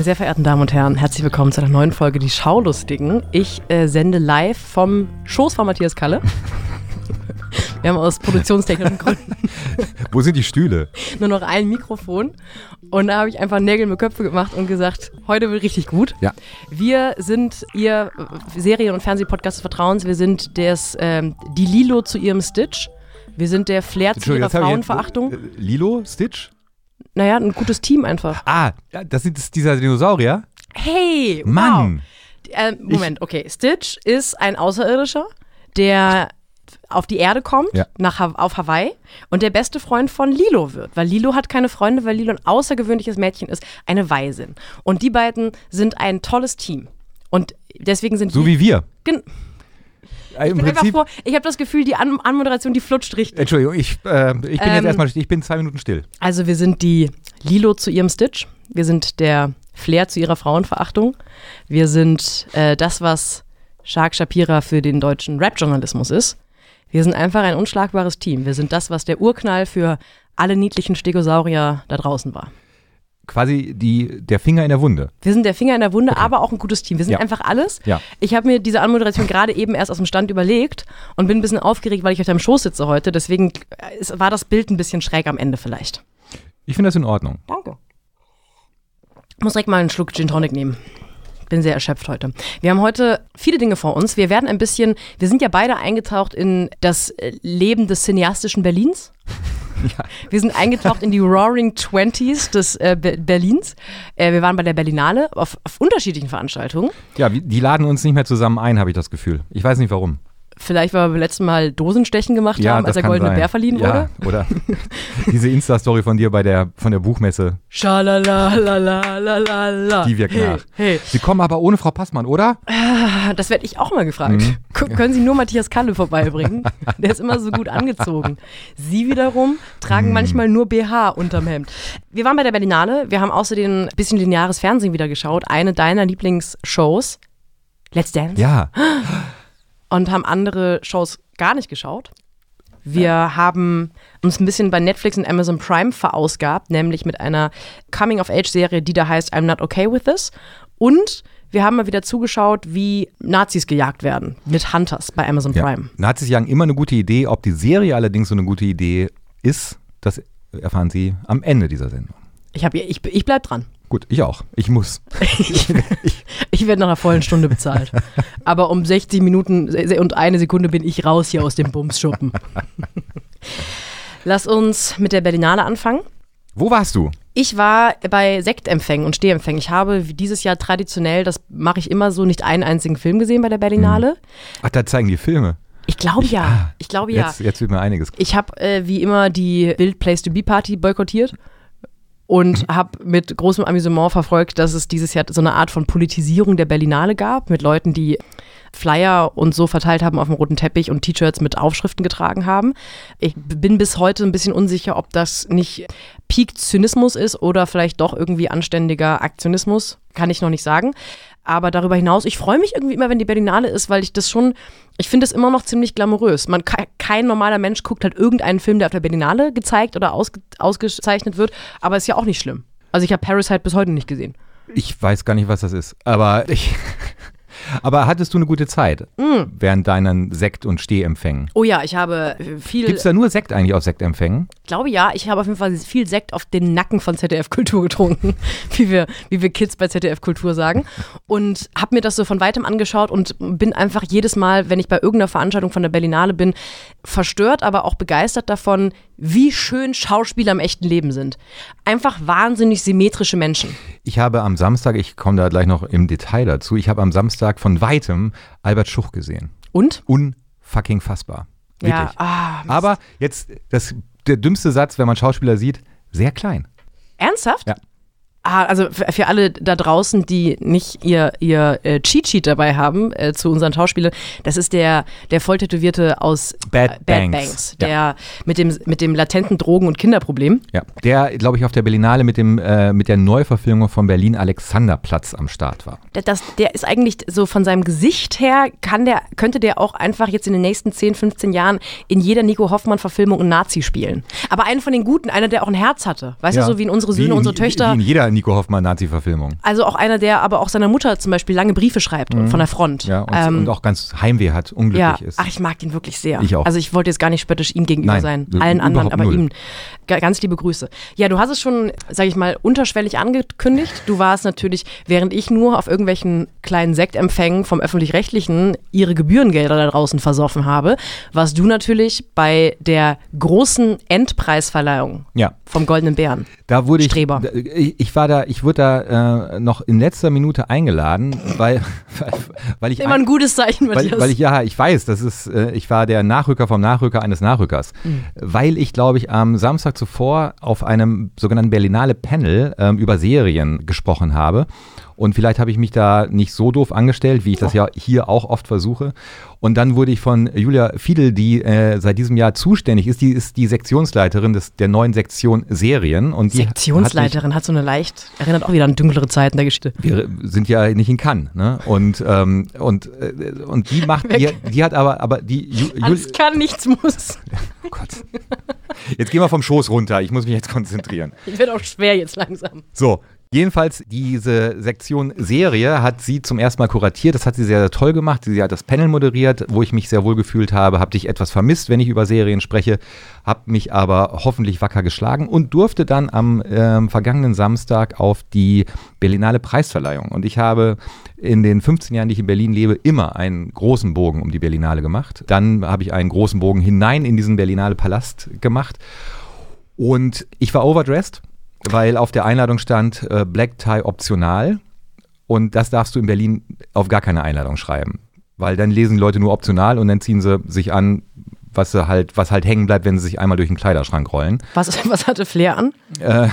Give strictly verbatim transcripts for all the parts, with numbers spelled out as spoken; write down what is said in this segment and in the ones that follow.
Meine sehr verehrten Damen und Herren, herzlich willkommen zu einer neuen Folge Die Schaulustigen. Ich äh, sende live vom Schoß von Matthias Kalle. Wir haben aus produktionstechnischen Gründen Wo sind die Stühle? nur noch ein Mikrofon. Und da habe ich einfach Nägel mit Köpfe gemacht und gesagt, heute wird richtig gut. Ja. Wir sind Ihr Serien- und Fernsehpodcast des Vertrauens. Wir sind des, ähm, die Lilo zu ihrem Stitch. Wir sind der Flair zu ihrer jetzt habe ich jetzt- Frauenverachtung. äh, Lilo? Stitch? Naja, ein gutes Team einfach. Ah, ja, das ist dieser Dinosaurier? Hey, Mann! wow. Äh, Moment, okay. Stitch ist ein Außerirdischer, der auf die Erde kommt, Ja. nach ha- auf Hawaii und der beste Freund von Lilo wird. Weil Lilo hat keine Freunde, weil Lilo ein außergewöhnliches Mädchen ist, eine Waisin. Und die beiden sind ein tolles Team. Und deswegen sind So die... wie wir. Gen- Äh, ich Im bin einfach Prinzip. froh, ich habe das Gefühl, die An- Anmoderation, die flutscht richtig. Entschuldigung, ich, äh, ich bin Ähm, jetzt erstmal, ich bin zwei Minuten still. Also wir sind die Lilo zu ihrem Stitch. Wir sind der Flair zu ihrer Frauenverachtung. Wir sind äh, das, was Shark Shapira für den deutschen Rap-Journalismus ist. Wir sind einfach ein unschlagbares Team. Wir sind das, was der Urknall für alle niedlichen Stegosaurier da draußen war. Quasi die, der Finger in der Wunde. Wir sind der Finger in der Wunde, Okay. aber auch ein gutes Team. Wir sind Ja. einfach alles. Ja. Ich habe mir diese Anmoderation gerade eben erst aus dem Stand überlegt und bin ein bisschen aufgeregt, weil ich auf deinem Schoß sitze heute. Deswegen äh, ist- war das Bild ein bisschen schräg am Ende vielleicht. Ich finde das in Ordnung. Danke. Ich muss direkt mal einen Schluck Gin Tonic nehmen. Bin sehr erschöpft heute. Wir haben heute viele Dinge vor uns. Wir werden ein bisschen, wir sind ja beide eingetaucht in das äh, Leben des cineastischen Berlins. Ja. Wir sind eingetaucht in die Roaring Twenties des äh, Be- Berlins. Äh, wir waren bei der Berlinale auf, auf unterschiedlichen Veranstaltungen. Ja, wie- die laden uns nicht mehr zusammen ein, habe ich das Gefühl. Ich weiß nicht warum. Vielleicht, weil wir beim letzten Mal Dosenstechen gemacht Ja, haben, als das der kann Goldene sein. Bär verliehen Ja, wurde. oder diese Insta-Story von dir bei der, von der Buchmesse, Schalalalalala. die wirkt hey, nach. Hey, Sie kommen aber ohne Frau Passmann, oder? das werde ich auch mal gefragt. Mhm. K- Können Sie nur Matthias Kalle vorbeibringen? Der ist immer so gut angezogen. Sie wiederum tragen Mhm. manchmal nur B H unterm Hemd. Wir waren bei der Berlinale. Wir haben außerdem ein bisschen lineares Fernsehen wieder geschaut. Eine deiner Lieblingsshows, Let's Dance. Ja. Und haben andere Shows gar nicht geschaut. Wir haben uns ein bisschen bei Netflix und Amazon Prime verausgabt, nämlich mit einer Coming-of-Age-Serie, die da heißt I'm Not Okay With This. Und wir haben mal wieder zugeschaut, wie Nazis gejagt werden mit Hunters bei Amazon Ja. Prime. Nazis jagen immer eine gute Idee. Ob die Serie allerdings so eine gute Idee ist, das erfahren Sie am Ende dieser Sendung. Ich, hab, ich, ich bleib dran. Gut, ich auch. Ich muss. Ich, ich werde nach einer vollen Stunde bezahlt. Aber um sechzig Minuten und eine Sekunde bin ich raus hier aus dem Bumsschuppen. Lass uns mit der Berlinale anfangen. Wo warst du? Ich war bei Sektempfängen und Stehempfängen. Ich habe dieses Jahr traditionell, das mache ich immer so, nicht einen einzigen Film gesehen bei der Berlinale. Ach, da zeigen die Filme. Ich glaube ja. Ah, Ich glaube ja. Jetzt, jetzt wird mir einiges. Ich habe äh, wie immer die Bild Place to Be Party boykottiert und habe mit großem Amüsement verfolgt, dass es dieses Jahr so eine Art von Politisierung der Berlinale gab, mit Leuten, die Flyer und so verteilt haben auf dem roten Teppich und T-Shirts mit Aufschriften getragen haben. Ich bin bis heute ein bisschen unsicher, ob das nicht Peak-Zynismus ist oder vielleicht doch irgendwie anständiger Aktionismus. Kann ich noch nicht sagen. Aber darüber hinaus, ich freue mich irgendwie immer, wenn die Berlinale ist, weil ich das schon, ich finde es immer noch ziemlich glamourös. Man, kein normaler Mensch guckt halt irgendeinen Film, der auf der Berlinale gezeigt oder ausge, ausgezeichnet wird, aber ist ja auch nicht schlimm. Also ich habe Parasite bis heute nicht gesehen. Ich weiß gar nicht, was das ist. Aber ich. Aber hattest du eine gute Zeit Mm. während deinen Sekt- und Stehempfängen? Oh ja, ich habe viel, Gibt es da nur Sekt eigentlich auf Sektempfängen? ich glaube ja, ich habe auf jeden Fall viel Sekt auf den Nacken von Z D F Kultur getrunken, wie wir, wie wir Kids bei Z D F Kultur sagen. Und habe mir das so von weitem angeschaut und bin einfach jedes Mal, wenn ich bei irgendeiner Veranstaltung von der Berlinale bin, verstört, aber auch begeistert davon, wie schön Schauspieler im echten Leben sind. Einfach wahnsinnig symmetrische Menschen. Ich habe am Samstag, ich komme da gleich noch im Detail dazu, ich habe am Samstag von weitem Albert Schuch gesehen. Und? Unfucking fassbar. Wirklich. Ja, ah, Mist. Aber jetzt, das, der dümmste Satz, wenn man Schauspieler sieht, sehr klein. Ernsthaft? Ja. Ah, also für, für alle da draußen, die nicht ihr, ihr äh, Cheat-Sheet dabei haben äh, zu unseren Schauspielern, das ist der, der Volltätowierte aus Bad äh, Bad Banks. Banks, der mit dem, mit dem latenten Drogen- und Kinderproblem. Ja. Der, glaube ich, auf der Berlinale mit, dem, äh, mit der Neuverfilmung von Berlin Alexanderplatz am Start war. Der, das, der ist eigentlich so von seinem Gesicht her, kann der, könnte der auch einfach jetzt in den nächsten zehn, fünfzehn Jahren in jeder Nico Hoffmann-Verfilmung einen Nazi spielen. Aber einen von den Guten, einer, der auch ein Herz hatte. Weißt Ja. du, so wie in Unsere Söhne, Wie in- unsere Töchter. Wie in jeder Nico Hoffmann Nazi-Verfilmung. Also auch einer, der aber auch seiner Mutter zum Beispiel lange Briefe schreibt mhm. von der Front. Ja, und, ähm, und auch ganz Heimweh hat, unglücklich ja. ist. Ach, ich mag den wirklich sehr. Ich auch. Also ich wollte jetzt gar nicht spöttisch ihm gegenüber Nein, sein, äh, allen anderen, aber null. ihm. G- ganz liebe Grüße. Ja, du hast es schon, sag ich mal, unterschwellig angekündigt. Du warst natürlich, während ich nur auf irgendwelchen kleinen Sektempfängen vom Öffentlich-Rechtlichen ihre Gebührengelder da draußen versoffen habe, warst du natürlich bei der großen Endpreisverleihung ja. vom Goldenen Bären. Da wurde ich, Streber. ich, ich war da, ich wurde da äh, noch in letzter Minute eingeladen, weil, weil ich immer ein gutes Zeichen, Matthias. Weil, weil ich, ja, ich weiß, das ist, äh, ich war der Nachrücker vom Nachrücker eines Nachrückers, mhm. weil ich, glaube ich, am Samstag zuvor auf einem sogenannten Berlinale Panel ähm, über Serien gesprochen habe. Und vielleicht habe ich mich da nicht so doof angestellt, wie ich das oh. ja hier auch oft versuche. Und dann wurde ich von Julia Fiedel, die äh, seit diesem Jahr zuständig ist, die ist die Sektionsleiterin des, der neuen Sektion Serien. Und die Sektionsleiterin hat, mich, hat so eine leicht, erinnert auch wieder an dunklere Zeiten der Geschichte. Wir sind ja nicht in Cannes, ne? Und, ähm, und, äh, und die macht, die, die hat aber, aber die Ju, Alles kann, nichts muss. Oh Gott. Jetzt gehen wir vom Schoß runter, ich muss mich jetzt konzentrieren. Ich werde auch schwer jetzt langsam. So. Jedenfalls, diese Sektion Serie hat sie zum ersten Mal kuratiert. Das hat sie sehr, sehr toll gemacht. Sie hat das Panel moderiert, wo ich mich sehr wohl gefühlt habe. Habe dich etwas vermisst, wenn ich über Serien spreche. Habe mich aber hoffentlich wacker geschlagen und durfte dann am äh, vergangenen Samstag auf die Berlinale Preisverleihung. Und ich habe in den fünfzehn Jahren, die ich in Berlin lebe, immer einen großen Bogen um die Berlinale gemacht. Dann habe ich einen großen Bogen hinein in diesen Berlinale Palast gemacht. Und ich war overdressed. Weil auf der Einladung stand äh, Black Tie optional und das darfst du in Berlin auf gar keine Einladung schreiben, weil dann lesen die Leute nur optional und dann ziehen sie sich an, was sie halt, was halt hängen bleibt, wenn sie sich einmal durch den Kleiderschrank rollen. Was, was hatte Flair an? Äh,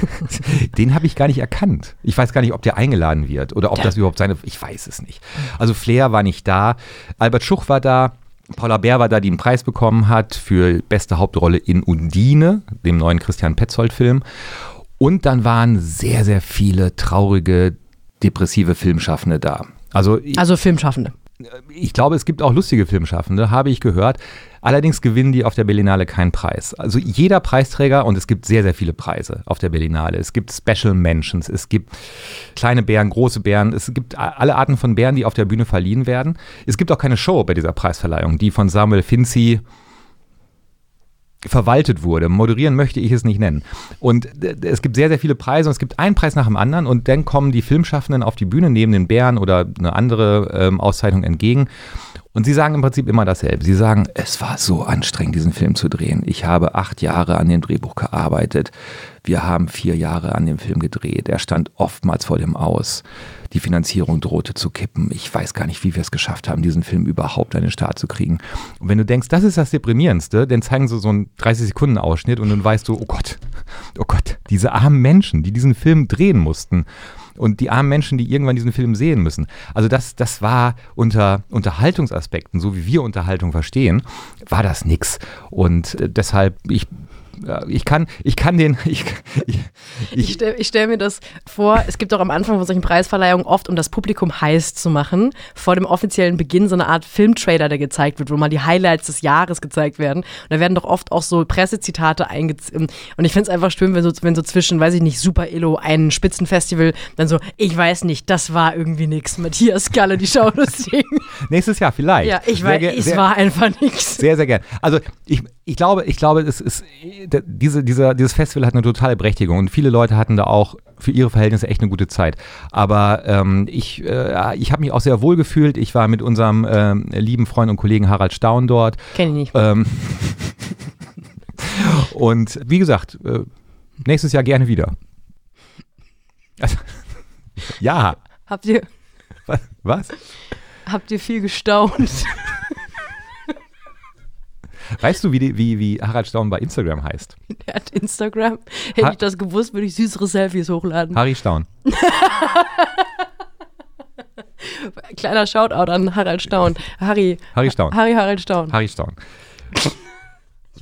den habe ich gar nicht erkannt. Ich weiß gar nicht, ob der eingeladen wird oder ob ja. das überhaupt seine, ich weiß es nicht. Also Flair war nicht da, Albert Schuch war da, Paula Bär war da, die einen Preis bekommen hat für beste Hauptrolle in Undine, dem neuen Christian Petzold-Film. Und dann waren sehr, sehr viele traurige, depressive Filmschaffende da. Also, ich, also Filmschaffende. Ich glaube, es gibt auch lustige Filmschaffende, habe ich gehört. Allerdings gewinnen die auf der Berlinale keinen Preis. Also jeder Preisträger, und es gibt sehr, sehr viele Preise auf der Berlinale. Es gibt Special Mentions, es gibt kleine Bären, große Bären. Es gibt alle Arten von Bären, die auf der Bühne verliehen werden. Es gibt auch keine Show bei dieser Preisverleihung, die von Samuel Finzi verwaltet wurde. Moderieren möchte ich es nicht nennen. Und es gibt sehr, sehr viele Preise und es gibt einen Preis nach dem anderen und dann kommen die Filmschaffenden auf die Bühne, nehmen den Bären oder eine andere ähm, Auszeichnung entgegen und sie sagen im Prinzip immer dasselbe. Sie sagen, es war so anstrengend, diesen Film zu drehen. Ich habe acht Jahre an dem Drehbuch gearbeitet. Wir haben vier Jahre an dem Film gedreht. Er stand oftmals vor dem Aus. Die Finanzierung drohte zu kippen. Ich weiß gar nicht, wie wir es geschafft haben, diesen Film überhaupt an den Start zu kriegen. Und wenn du denkst, das ist das Deprimierendste, dann zeigen sie so einen dreißig-Sekunden-Ausschnitt und dann weißt du, oh Gott, oh Gott, diese armen Menschen, die diesen Film drehen mussten und die armen Menschen, die irgendwann diesen Film sehen müssen. Also das, das war unter Unterhaltungsaspekten, so wie wir Unterhaltung verstehen, war das nix. Und äh, deshalb, ich Ich kann, ich kann den. Ich, ich, ich stelle stell mir das vor, es gibt auch am Anfang von solchen Preisverleihungen oft, um das Publikum heiß zu machen, vor dem offiziellen Beginn so eine Art Filmtrailer, der gezeigt wird, wo mal die Highlights des Jahres gezeigt werden. Und da werden doch oft auch so Pressezitate eingezogen. Und ich finde es einfach schön, wenn so, wenn so zwischen, weiß ich nicht, Super Illo, ein Spitzenfestival, dann so, ich weiß nicht, das war irgendwie nix. Matthias Galle, die Schaulustigen. Nächstes Jahr vielleicht. Ja, ich weiß, es war einfach nix. Sehr, sehr gern. Also ich, ich glaube, ich glaube, es ist. Diese, dieser, dieses Festival hat eine totale Berechtigung und viele Leute hatten da auch für ihre Verhältnisse echt eine gute Zeit. Aber ähm, ich, äh, ich habe mich auch sehr wohl gefühlt. Ich war mit unserem äh, lieben Freund und Kollegen Harald Staun dort. Kenn ich nicht. Ähm, und wie gesagt, äh, nächstes Jahr gerne wieder. Also, ja. Habt ihr... Was? Was? Habt ihr viel gestaunt? Weißt du, wie, die, wie, wie Harald Staun bei Instagram heißt? Der hat Instagram. Hätte ha- ich das gewusst, würde ich süßere Selfies hochladen. Harry Staun. Kleiner Shoutout an Harald Staun. Harry. Harry Staun. Harry Harald Staun. Harry Staun.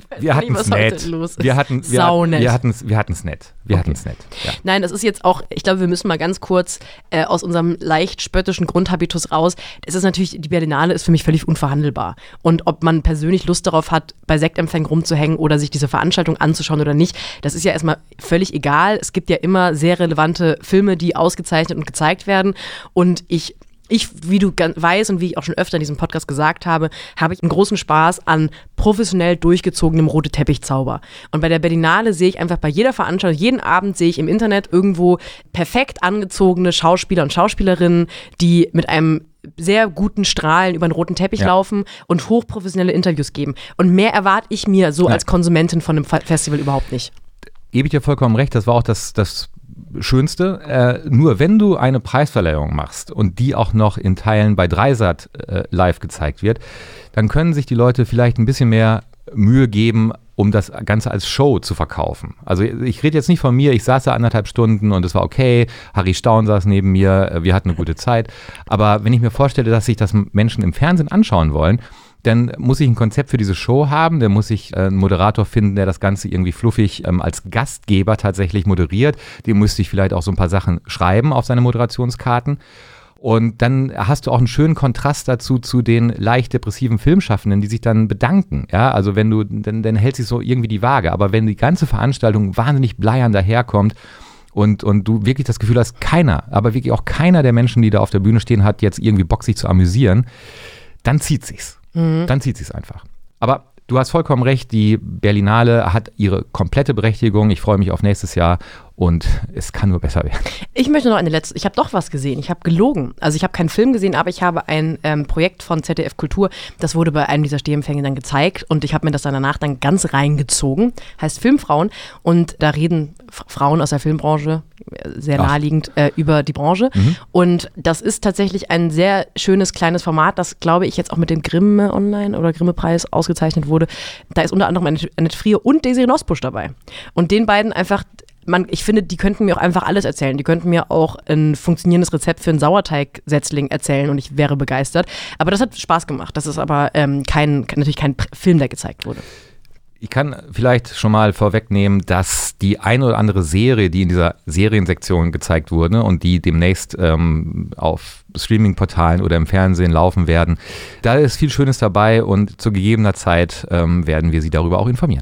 Wir hatten es nett. Wir hatten es nett. Wir hatten es wir hatten's nett. Wir okay. hatten es nett. Ja. Nein, das ist jetzt auch, ich glaube, wir müssen mal ganz kurz äh, aus unserem leicht spöttischen Grundhabitus raus. Es ist natürlich, die Berlinale ist für mich völlig unverhandelbar. Und ob man persönlich Lust darauf hat, bei Sektempfängen rumzuhängen oder sich diese Veranstaltung anzuschauen oder nicht, das ist ja erstmal völlig egal. Es gibt ja immer sehr relevante Filme, die ausgezeichnet und gezeigt werden. Und ich Ich, wie du weißt und wie ich auch schon öfter in diesem Podcast gesagt habe, habe ich einen großen Spaß an professionell durchgezogenem rote Teppichzauber. Und bei der Berlinale sehe ich einfach bei jeder Veranstaltung, jeden Abend sehe ich im Internet irgendwo perfekt angezogene Schauspieler und Schauspielerinnen, die mit einem sehr guten Strahlen über den roten Teppich ja. laufen und hochprofessionelle Interviews geben. Und mehr erwarte ich mir so Nein. als Konsumentin von einem Festival überhaupt nicht. Gebe ich dir vollkommen recht, das war auch das, das Schönste. Äh, nur wenn du eine Preisverleihung machst und die auch noch in Teilen bei Dreisat äh, live gezeigt wird, dann können sich die Leute vielleicht ein bisschen mehr Mühe geben, um das Ganze als Show zu verkaufen. Also ich rede jetzt nicht von mir, ich saß da anderthalb Stunden und es war okay, Harry Staun saß neben mir, wir hatten eine gute Zeit. Aber wenn ich mir vorstelle, dass sich das Menschen im Fernsehen anschauen wollen, dann muss ich ein Konzept für diese Show haben, dann muss ich äh, einen Moderator finden, der das Ganze irgendwie fluffig ähm, als Gastgeber tatsächlich moderiert. Dem müsste ich vielleicht auch so ein paar Sachen schreiben auf seine Moderationskarten. Und dann hast du auch einen schönen Kontrast dazu zu den leicht depressiven Filmschaffenden, die sich dann bedanken. Ja, also wenn du, dann, dann hält sich so irgendwie die Waage. Aber wenn die ganze Veranstaltung wahnsinnig bleiern daherkommt und, und du wirklich das Gefühl hast, keiner, aber wirklich auch keiner der Menschen, die da auf der Bühne stehen, hat jetzt irgendwie Bock, sich zu amüsieren, dann zieht sich's. Dann zieht sie es einfach. Aber du hast vollkommen recht, die Berlinale hat ihre komplette Berechtigung. Ich freue mich auf nächstes Jahr und es kann nur besser werden. Ich möchte noch eine letzte, ich habe doch was gesehen, ich habe gelogen. Also ich habe keinen Film gesehen, aber ich habe ein ähm, Projekt von Z D F Kultur, das wurde bei einem dieser Stehempfänge dann gezeigt und ich habe mir das dann danach dann ganz reingezogen. Heißt Filmfrauen und da reden F- Frauen aus der Filmbranche, sehr naheliegend, äh, über die Branche. Mhm. Und das ist tatsächlich ein sehr schönes kleines Format, das glaube ich jetzt auch mit dem Grimme Online oder Grimme-Preis ausgezeichnet wurde. Da ist unter anderem Annette Frier und Desiree Nosbusch dabei. Und den beiden einfach, man, ich finde, die könnten mir auch einfach alles erzählen. Die könnten mir auch ein funktionierendes Rezept für einen Sauerteigsetzling erzählen und ich wäre begeistert. Aber das hat Spaß gemacht. Das ist aber ähm, kein, natürlich kein Film, der gezeigt wurde. Ich kann vielleicht schon mal vorwegnehmen, dass die eine oder andere Serie, die in dieser Seriensektion gezeigt wurde und die demnächst ähm, auf Streaming-Portalen oder im Fernsehen laufen werden, da ist viel Schönes dabei und zu gegebener Zeit ähm, werden wir Sie darüber auch informieren.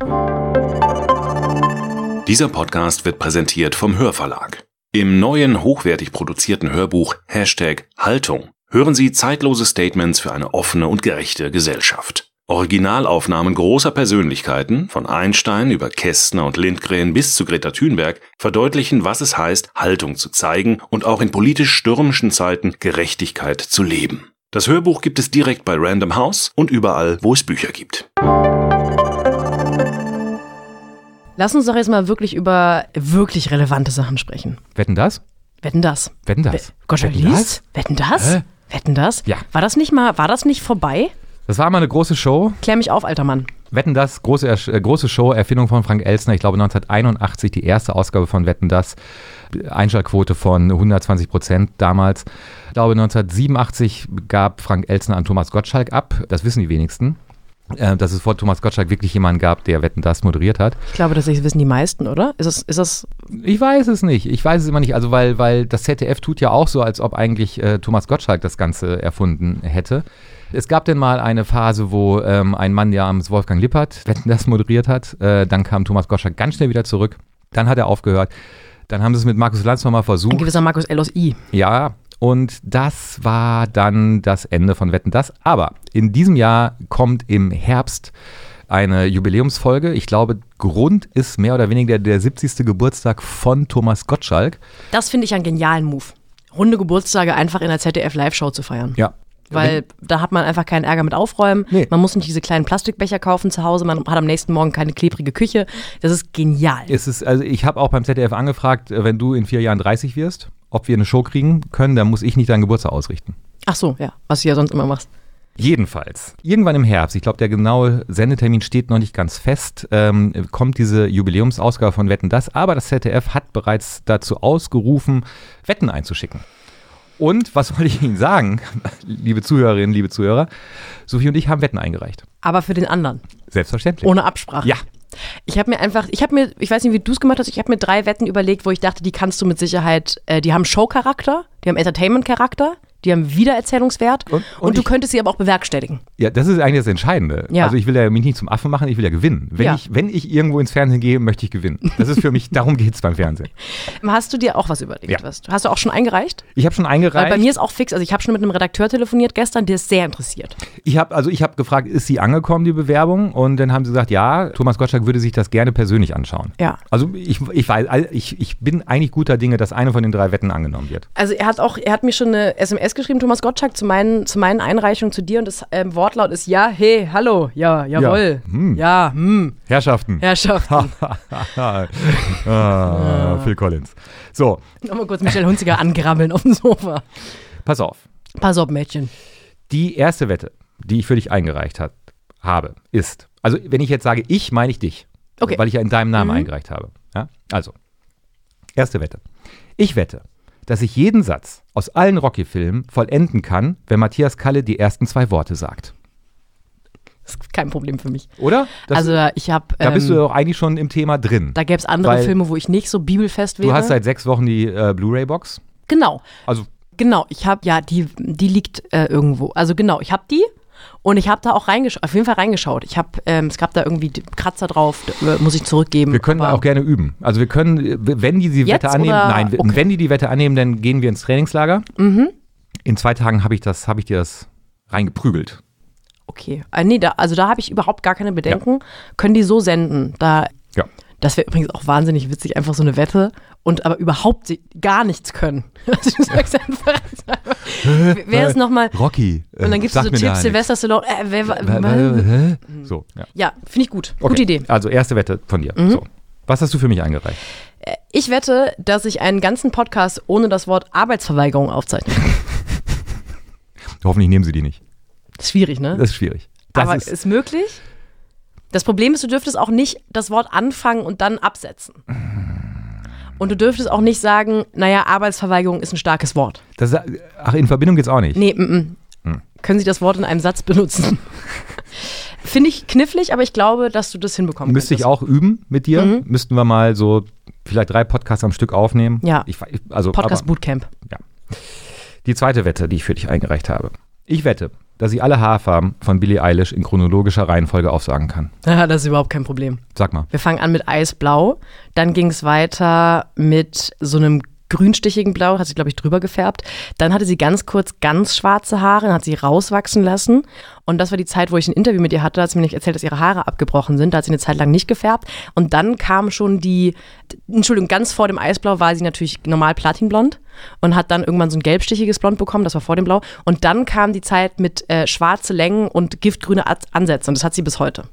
Dieser Podcast wird präsentiert vom Hörverlag. Im neuen, hochwertig produzierten Hörbuch Hashtag Haltung hören Sie zeitlose Statements für eine offene und gerechte Gesellschaft. Originalaufnahmen großer Persönlichkeiten, von Einstein über Kästner und Lindgren bis zu Greta Thunberg, verdeutlichen, was es heißt, Haltung zu zeigen und auch in politisch stürmischen Zeiten Gerechtigkeit zu leben. Das Hörbuch gibt es direkt bei Random House und überall, wo es Bücher gibt. Lass uns doch jetzt mal wirklich über wirklich relevante Sachen sprechen. Wetten das? Wetten das? Wetten das? Gottschalk liest? Wetten das? Äh? Wetten das? Ja. War das nicht mal, war das nicht vorbei? Das war mal eine große Show. Klär mich auf, alter Mann. Wetten das, große, äh, große Show, Erfindung von Frank Elstner, ich glaube neunzehnhunderteinundachtzig, die erste Ausgabe von Wetten das, Einschaltquote von hundertzwanzig Prozent damals. Ich glaube neunzehnhundertsiebenundachtzig gab Frank Elstner an Thomas Gottschalk ab, das wissen die wenigsten. Äh, dass es vor Thomas Gottschalk wirklich jemanden gab, der Wetten das moderiert hat. Ich glaube, das wissen die meisten, oder? Ist das, ist das Ich weiß es nicht. Ich weiß es immer nicht. Also weil, weil das Z D F tut ja auch so, als ob eigentlich äh, Thomas Gottschalk das Ganze erfunden hätte. Es gab denn mal eine Phase, wo ähm, ein Mann namens Wolfgang Lippert Wetten das moderiert hat. Äh, dann kam Thomas Gottschalk ganz schnell wieder zurück. Dann hat er aufgehört. Dann haben sie es mit Markus Lanz nochmal versucht. Ein gewisser Markus L aus I. Ja, und das war dann das Ende von Wetten das. Aber in diesem Jahr kommt im Herbst eine Jubiläumsfolge. Ich glaube, Grund ist mehr oder weniger der siebzigste Geburtstag von Thomas Gottschalk. Das finde ich einen genialen Move. Runde Geburtstage einfach in der Z D F-Live-Show zu feiern. Ja. Weil da hat man einfach keinen Ärger mit Aufräumen. Nee. Man muss nicht diese kleinen Plastikbecher kaufen zu Hause. Man hat am nächsten Morgen keine klebrige Küche. Das ist genial. Es ist, also ich habe auch beim Z D F angefragt, wenn du in vier Jahren dreißig wirst, ob wir eine Show kriegen können, dann muss ich nicht deinen Geburtstag ausrichten. Ach so, ja, was du ja sonst immer machst. Jedenfalls, irgendwann im Herbst, ich glaube, der genaue Sendetermin steht noch nicht ganz fest, ähm, kommt diese Jubiläumsausgabe von Wetten das, aber das Z D F hat bereits dazu ausgerufen, Wetten einzuschicken. Und was wollte ich Ihnen sagen, liebe Zuhörerinnen, liebe Zuhörer? Sophie und ich haben Wetten eingereicht. Aber für den anderen. Selbstverständlich. Ohne Absprache. Ja. Ich habe mir einfach, ich habe mir, ich weiß nicht, wie du es gemacht hast, ich habe mir drei Wetten überlegt, wo ich dachte, die kannst du mit Sicherheit, äh, die haben Show-Charakter, die haben Entertainment-Charakter, die haben Wiedererzählungswert und, und, und du ich, könntest sie aber auch bewerkstelligen. Ja, das ist eigentlich das Entscheidende. Ja. Also ich will ja mich nicht zum Affen machen, ich will ja gewinnen. Wenn, ja. ich, wenn ich irgendwo ins Fernsehen gehe, möchte ich gewinnen. Das ist für mich, darum geht es beim Fernsehen. Hast du dir auch was überlegt? Ja. Was? Hast du auch schon eingereicht? Ich habe schon eingereicht. Weil bei mir ist auch fix, also ich habe schon mit einem Redakteur telefoniert gestern, der ist sehr interessiert. Ich habe also ich habe gefragt, ist sie angekommen, die Bewerbung? Und dann haben sie gesagt, ja, Thomas Gottschalk würde sich das gerne persönlich anschauen. Ja. Also ich, ich weiß, ich, ich bin eigentlich guter Dinge, dass eine von den drei Wetten angenommen wird. Also er hat auch, er hat mir schon eine S M S geschrieben, Thomas Gottschalk, zu meinen, zu meinen Einreichungen zu dir und das ähm, Wortlaut ist ja, hey, hallo, ja, jawohl, ja, hm. ja hm. Herrschaften. Herrschaften. ah, Phil Collins. So. Nochmal kurz Michelle Hunziker angrammeln auf dem Sofa. Pass auf. Pass auf, Mädchen. Die erste Wette, die ich für dich eingereicht hat, habe, ist, also wenn ich jetzt sage ich, meine ich dich. Okay. Weil ich ja in deinem Namen mhm. eingereicht habe. Ja? Also, erste Wette. Ich wette, dass ich jeden Satz aus allen Rocky-Filmen vollenden kann, wenn Matthias Kalle die ersten zwei Worte sagt. Das ist kein Problem für mich. Oder? Das, also ich habe. Da bist ähm, du doch eigentlich schon im Thema drin. Da gäbe es andere Weil Filme, wo ich nicht so bibelfest wäre. Du hast seit sechs Wochen die äh, Blu-ray-Box. Genau. Also genau, ich habe, ja, die, die liegt äh, irgendwo. Also genau, ich habe die und ich habe da auch reingeschaut, auf jeden Fall reingeschaut. Ich habe, ähm, es gab da irgendwie Kratzer drauf, äh, muss ich zurückgeben. Wir können auch gerne üben. Also wir können, wenn die die Wette annehmen, oder? nein, Okay. wenn die die Wette annehmen, dann gehen wir ins Trainingslager. Mhm. In zwei Tagen habe ich das, habe ich dir das reingeprügelt. Okay, äh, nee, da, also da habe ich überhaupt gar keine Bedenken. Ja. Können die so senden? Da, ja. Das wäre übrigens auch wahnsinnig witzig, einfach so eine Wette und aber überhaupt gar nichts können. Also du sagst einfach, wer ist nochmal Rocky. Und dann gibst du so Tipps, Sylvester Stallone. Äh, wer, wer, so, ja. Ja, finde ich gut. Okay. Gute Idee. Also erste Wette von dir. Mhm. So. Was hast du für mich eingereicht? Ich wette, dass ich einen ganzen Podcast ohne das Wort Arbeitsverweigerung aufzeichnen kann. Hoffentlich nehmen sie die nicht. Das ist schwierig, ne? Das ist schwierig. Das Aber ist, ist möglich. Das Problem ist, du dürftest auch nicht das Wort anfangen und dann absetzen. Und du dürftest auch nicht sagen, naja, Arbeitsverweigerung ist ein starkes Wort. Das, ach, in Verbindung geht's auch nicht? Nee, m -m. Hm. Können Sie das Wort in einem Satz benutzen? Finde ich knifflig, aber ich glaube, dass du das hinbekommen Müsste könntest. ich auch üben mit dir. Mhm. Müssten wir mal so vielleicht drei Podcasts am Stück aufnehmen. Ja, ich, also, Podcast aber, Bootcamp. Ja. Die zweite Wette, die ich für dich eingereicht habe. Ich wette, dass ich alle Haarfarben von Billie Eilish in chronologischer Reihenfolge aufsagen kann. Ja, das ist überhaupt kein Problem. Sag mal. Wir fangen an mit Eisblau, dann ging es weiter mit so einem grünstichigen Blau, hat sie, glaube ich, drüber gefärbt. Dann hatte sie ganz kurz ganz schwarze Haare, dann hat sie rauswachsen lassen. Und das war die Zeit, wo ich ein Interview mit ihr hatte, da hat sie mir nicht erzählt, dass ihre Haare abgebrochen sind. Da hat sie eine Zeit lang nicht gefärbt. Und dann kam schon die, Entschuldigung, ganz vor dem Eisblau war sie natürlich normal platinblond und hat dann irgendwann so ein gelbstichiges Blond bekommen, das war vor dem Blau. Und dann kam die Zeit mit äh, schwarze Längen und giftgrüne Ansätze. Und das hat sie bis heute.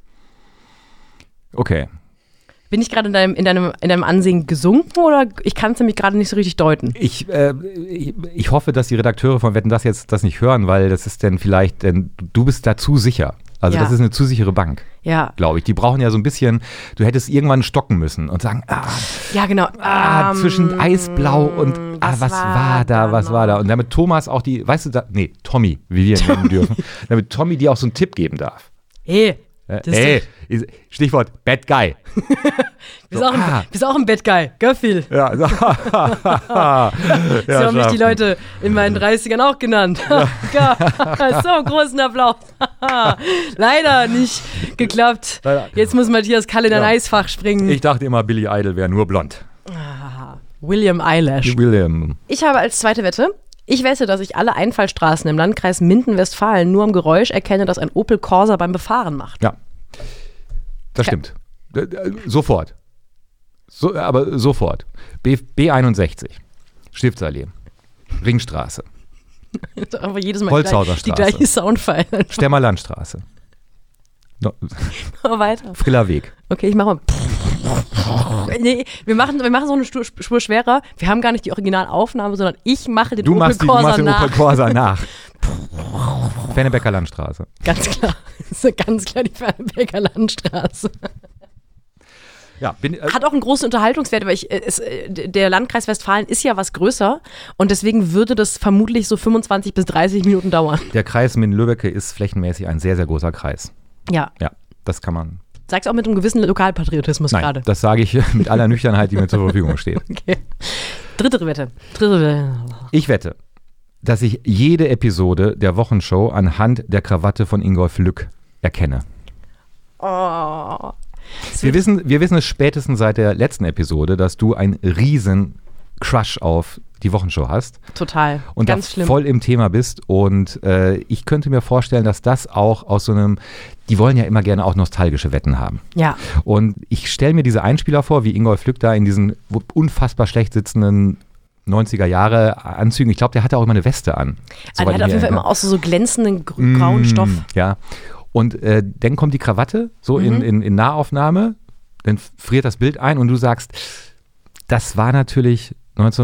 Okay. Bin ich gerade in deinem, in, deinem, in deinem Ansehen gesunken oder ich kann es nämlich gerade nicht so richtig deuten? Ich, äh, ich, ich hoffe, dass die Redakteure von Wetten, das jetzt das nicht hören, weil das ist dann vielleicht, denn du bist da zu sicher. Also Ja. das ist eine zu sichere Bank, Ja. glaube ich. Die brauchen ja so ein bisschen, du hättest irgendwann stocken müssen und sagen, ah, Ja, genau. ah Ähm, zwischen Eisblau und ah, was, war, war da, was noch? war da? Und damit Thomas auch die, weißt du, da, nee, Tommy, wie wir ihn nennen dürfen, damit Tommy dir auch so einen Tipp geben darf. Hey, Äh, Das ey, Stichwort Bad Guy. bist, auch ein, ah. bist auch ein Bad Guy, gell, Phil? Ja, so, ja, So haben mich die schaffen. Leute in meinen dreißigern auch genannt. Ja. So, großen Applaus. Leider nicht geklappt. Leider. Jetzt muss Matthias Kalle in ein Ja. Eisfach springen. Ich dachte immer, Billy Idol wäre nur blond. William Eyelash. William. Ich habe als zweite Wette, ich wette, dass ich alle Einfallstraßen im Landkreis Minden-Westfalen nur am Geräusch erkenne, dass ein Opel Corsa beim Befahren macht. Ja, das Okay. stimmt. D- d- Sofort. So, aber sofort. B, B einundsechzig. Stiftsallee. Ringstraße. Aber jedes Mal Holzhauser gleich, die Straße. gleiche Soundfile. Stemmerlandstraße. No, Mal weiter. Friller Weg. Okay, ich mache mal. Nee, wir machen, wir machen so eine Spur, Spur schwerer. Wir haben gar nicht die Originalaufnahme, sondern ich mache den Du Opel machst, die, du Corsa machst den nach. Opel Corsa nach. Fennebecker Landstraße. Ganz klar. Das ist ganz klar die Fernbecker Landstraße. Ja, bin, äh, Hat auch einen großen Unterhaltungswert, weil ich, es, der Landkreis Westfalen ist ja was größer und deswegen würde das vermutlich so fünfundzwanzig bis dreißig Minuten dauern. Der Kreis Minden-Lübbecke ist flächenmäßig ein sehr, sehr großer Kreis. Ja. Ja, das kann man. Sag's auch mit einem gewissen Lokalpatriotismus Nein, gerade. das sage ich mit aller Nüchternheit, die mir zur Verfügung steht. Okay. Dritte Wette. Dritte Wette. Ich wette, dass ich jede Episode der Wochenshow anhand der Krawatte von Ingolf Lück erkenne. Oh. Wir wissen, wir wissen es spätestens seit der letzten Episode, dass du einen riesen Crush auf die Wochenshow hast. Total. Und Ganz da schlimm. voll im Thema bist. Und äh, ich könnte mir vorstellen, dass das auch aus so einem, die wollen ja immer gerne auch nostalgische Wetten haben. Ja. Und ich stelle mir diese Einspieler vor, wie Ingolf Lück da in diesen unfassbar schlecht sitzenden neunziger Jahre Anzügen. Ich glaube, der hatte auch immer eine Weste an. Also der hat auf jeden Fall immer auch so, so glänzenden grü- grauen Stoff. Ja. Und äh, dann kommt die Krawatte so Mhm. in, in, in Nahaufnahme, dann friert das Bild ein und du sagst, das war natürlich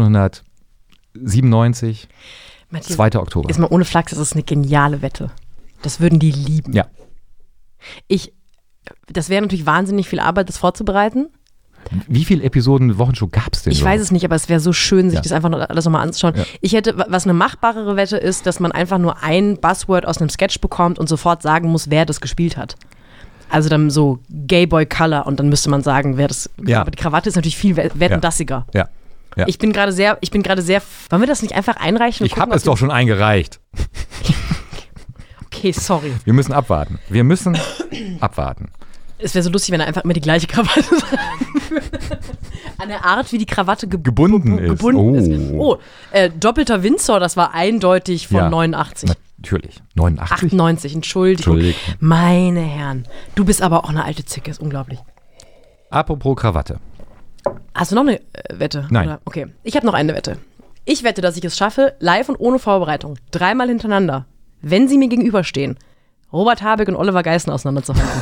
neunzehnhundertsiebenundneunzig, Matthias, zweiter Oktober. Ist mal ohne Flachs, das ist eine geniale Wette. Das würden die lieben. Ja. Ich, das wäre natürlich wahnsinnig viel Arbeit, das vorzubereiten. Wie viele Episoden Wochenshow gab es denn? Ich so? weiß es nicht, aber es wäre so schön, sich Ja. das einfach noch, alles nochmal anzuschauen. Ja. Ich hätte, was eine machbarere Wette ist, dass man einfach nur ein Buzzword aus einem Sketch bekommt und sofort sagen muss, wer das gespielt hat. Also dann so Gayboy Color und dann müsste man sagen, wer das. Ja. Aber die Krawatte ist natürlich viel wettendassiger. Ja. Ja. Ich bin gerade sehr, ich bin gerade sehr. Wollen wir das nicht einfach einreichen? und Ich gucken, habe es ob doch schon eingereicht. die- Okay, sorry. Wir müssen abwarten. Wir müssen abwarten. Es wäre so lustig, wenn er einfach immer die gleiche Krawatte tragen würde. An der Art, wie die Krawatte ge Gebunden ist. gebunden Oh. ist. Oh, äh, doppelter Windsor, das war eindeutig von Ja. neunundachtzig. Natürlich. neunundachtzig? achtundneunzig, Entschuldigung. Entschuldigung. Meine Herren, du bist aber auch eine alte Zicke, ist unglaublich. Apropos Krawatte. Hast du noch eine äh, Wette? Nein. Oder? Okay, ich habe noch eine Wette. Ich wette, dass ich es schaffe, live und ohne Vorbereitung, dreimal hintereinander, wenn sie mir gegenüberstehen, Robert Habeck und Oliver Geißen auseinanderzuhalten.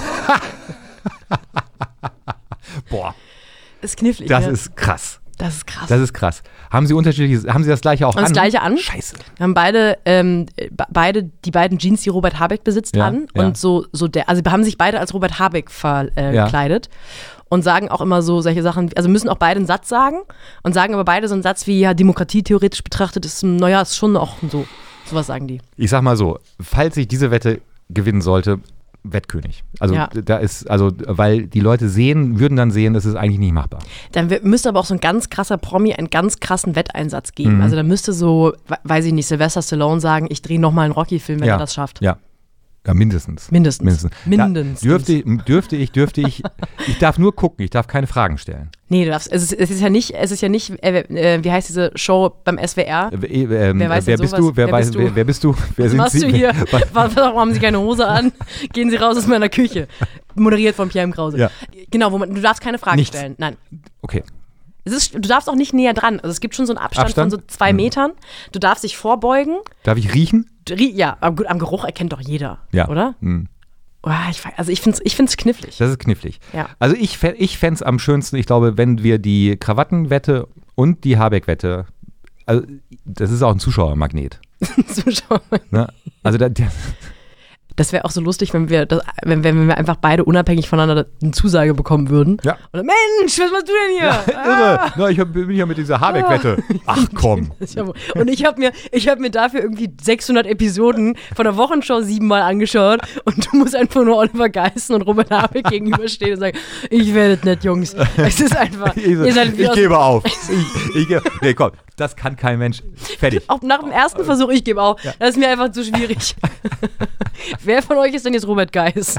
Boah, Ist knifflig. das ne? ist krass. das ist krass. Das ist krass. Haben Sie unterschiedliche, haben Sie das gleiche auch Haben an? das Gleiche an? Scheiße. Wir haben beide, ähm, be- beide, die beiden Jeans, die Robert Habeck besitzt, Ja, an. ja. Und so, so der, also wir haben sich beide als Robert Habeck verkleidet. Und sagen auch immer so solche Sachen, also müssen auch beide einen Satz sagen und sagen aber beide so einen Satz wie, ja, Demokratie theoretisch betrachtet ist, naja, ist schon auch so. Sowas sagen die. Ich sag mal so, falls ich diese Wette gewinnen sollte, Wettkönig. Also Ja. da ist, also weil die Leute sehen, würden dann sehen, das ist eigentlich nicht machbar. Dann wär- müsste aber auch so ein ganz krasser Promi einen ganz krassen Wetteinsatz geben. Mhm. Also da müsste so, we- weiß ich nicht, Sylvester Stallone sagen, ich drehe nochmal einen Rocky-Film, wenn ja. er das schafft. Ja. Ja, mindestens. Mindestens. Mindestens. Mindestens. Da dürfte, dürfte ich, dürfte ich, ich darf nur gucken, ich darf keine Fragen stellen. Nee, du darfst, es ist, es ist ja nicht, es ist ja nicht, äh, äh, wie heißt diese Show beim S W R? Äh, äh, ähm, Wer weiß wer denn bist sowas? du? Wer, Wer weiß, bist du? Wer, wer bist du? Wer Was sind machst Sie? du hier? Was- Was, warum haben Sie keine Hose an? Gehen Sie raus aus meiner Küche. Moderiert von Pierre M. Krause. Ja. Genau, wo man, du darfst keine Fragen Nichts. stellen. Nein. Okay. Es ist, du darfst auch nicht näher dran. Also es gibt schon so einen Abstand, Abstand? von so zwei Mhm. Metern. Du darfst dich vorbeugen. Darf ich riechen? Du rie- Ja, am, gut, am Geruch erkennt doch jeder. Ja. Oder? Hm. Oh, ich, weiß- also ich finde es ich find's knifflig. Das ist knifflig. Ja. Also ich, fä- ich fände es am schönsten, ich glaube, wenn wir die Krawattenwette und die Habeck-Wette, also das ist auch ein Zuschauermagnet. Zuschauer. Ne? Also da, der, Das wäre auch so lustig, wenn wir, das, wenn, wenn wir einfach beide unabhängig voneinander eine Zusage bekommen würden. Ja. Und dann, Mensch, was machst du denn hier? irre. Na, ich hab, bin ja mit dieser Habeck-Wette. Ach komm. Und ich habe mir, ich hab mir dafür irgendwie sechshundert Episoden von der Wochenshow siebenmal angeschaut und du musst einfach nur Oliver Geißen und Robert Habeck gegenüberstehen und sagen, ich werde nicht, Jungs. Es ist einfach, Ich, so, ihr seid wie ich aus- gebe auf. Ich, ich, gebe- nee, komm, das kann kein Mensch. Fertig. Auch nach dem ersten Versuch, ich gebe auf. Das ist mir einfach zu schwierig. Wer von euch ist denn jetzt Robert Geis?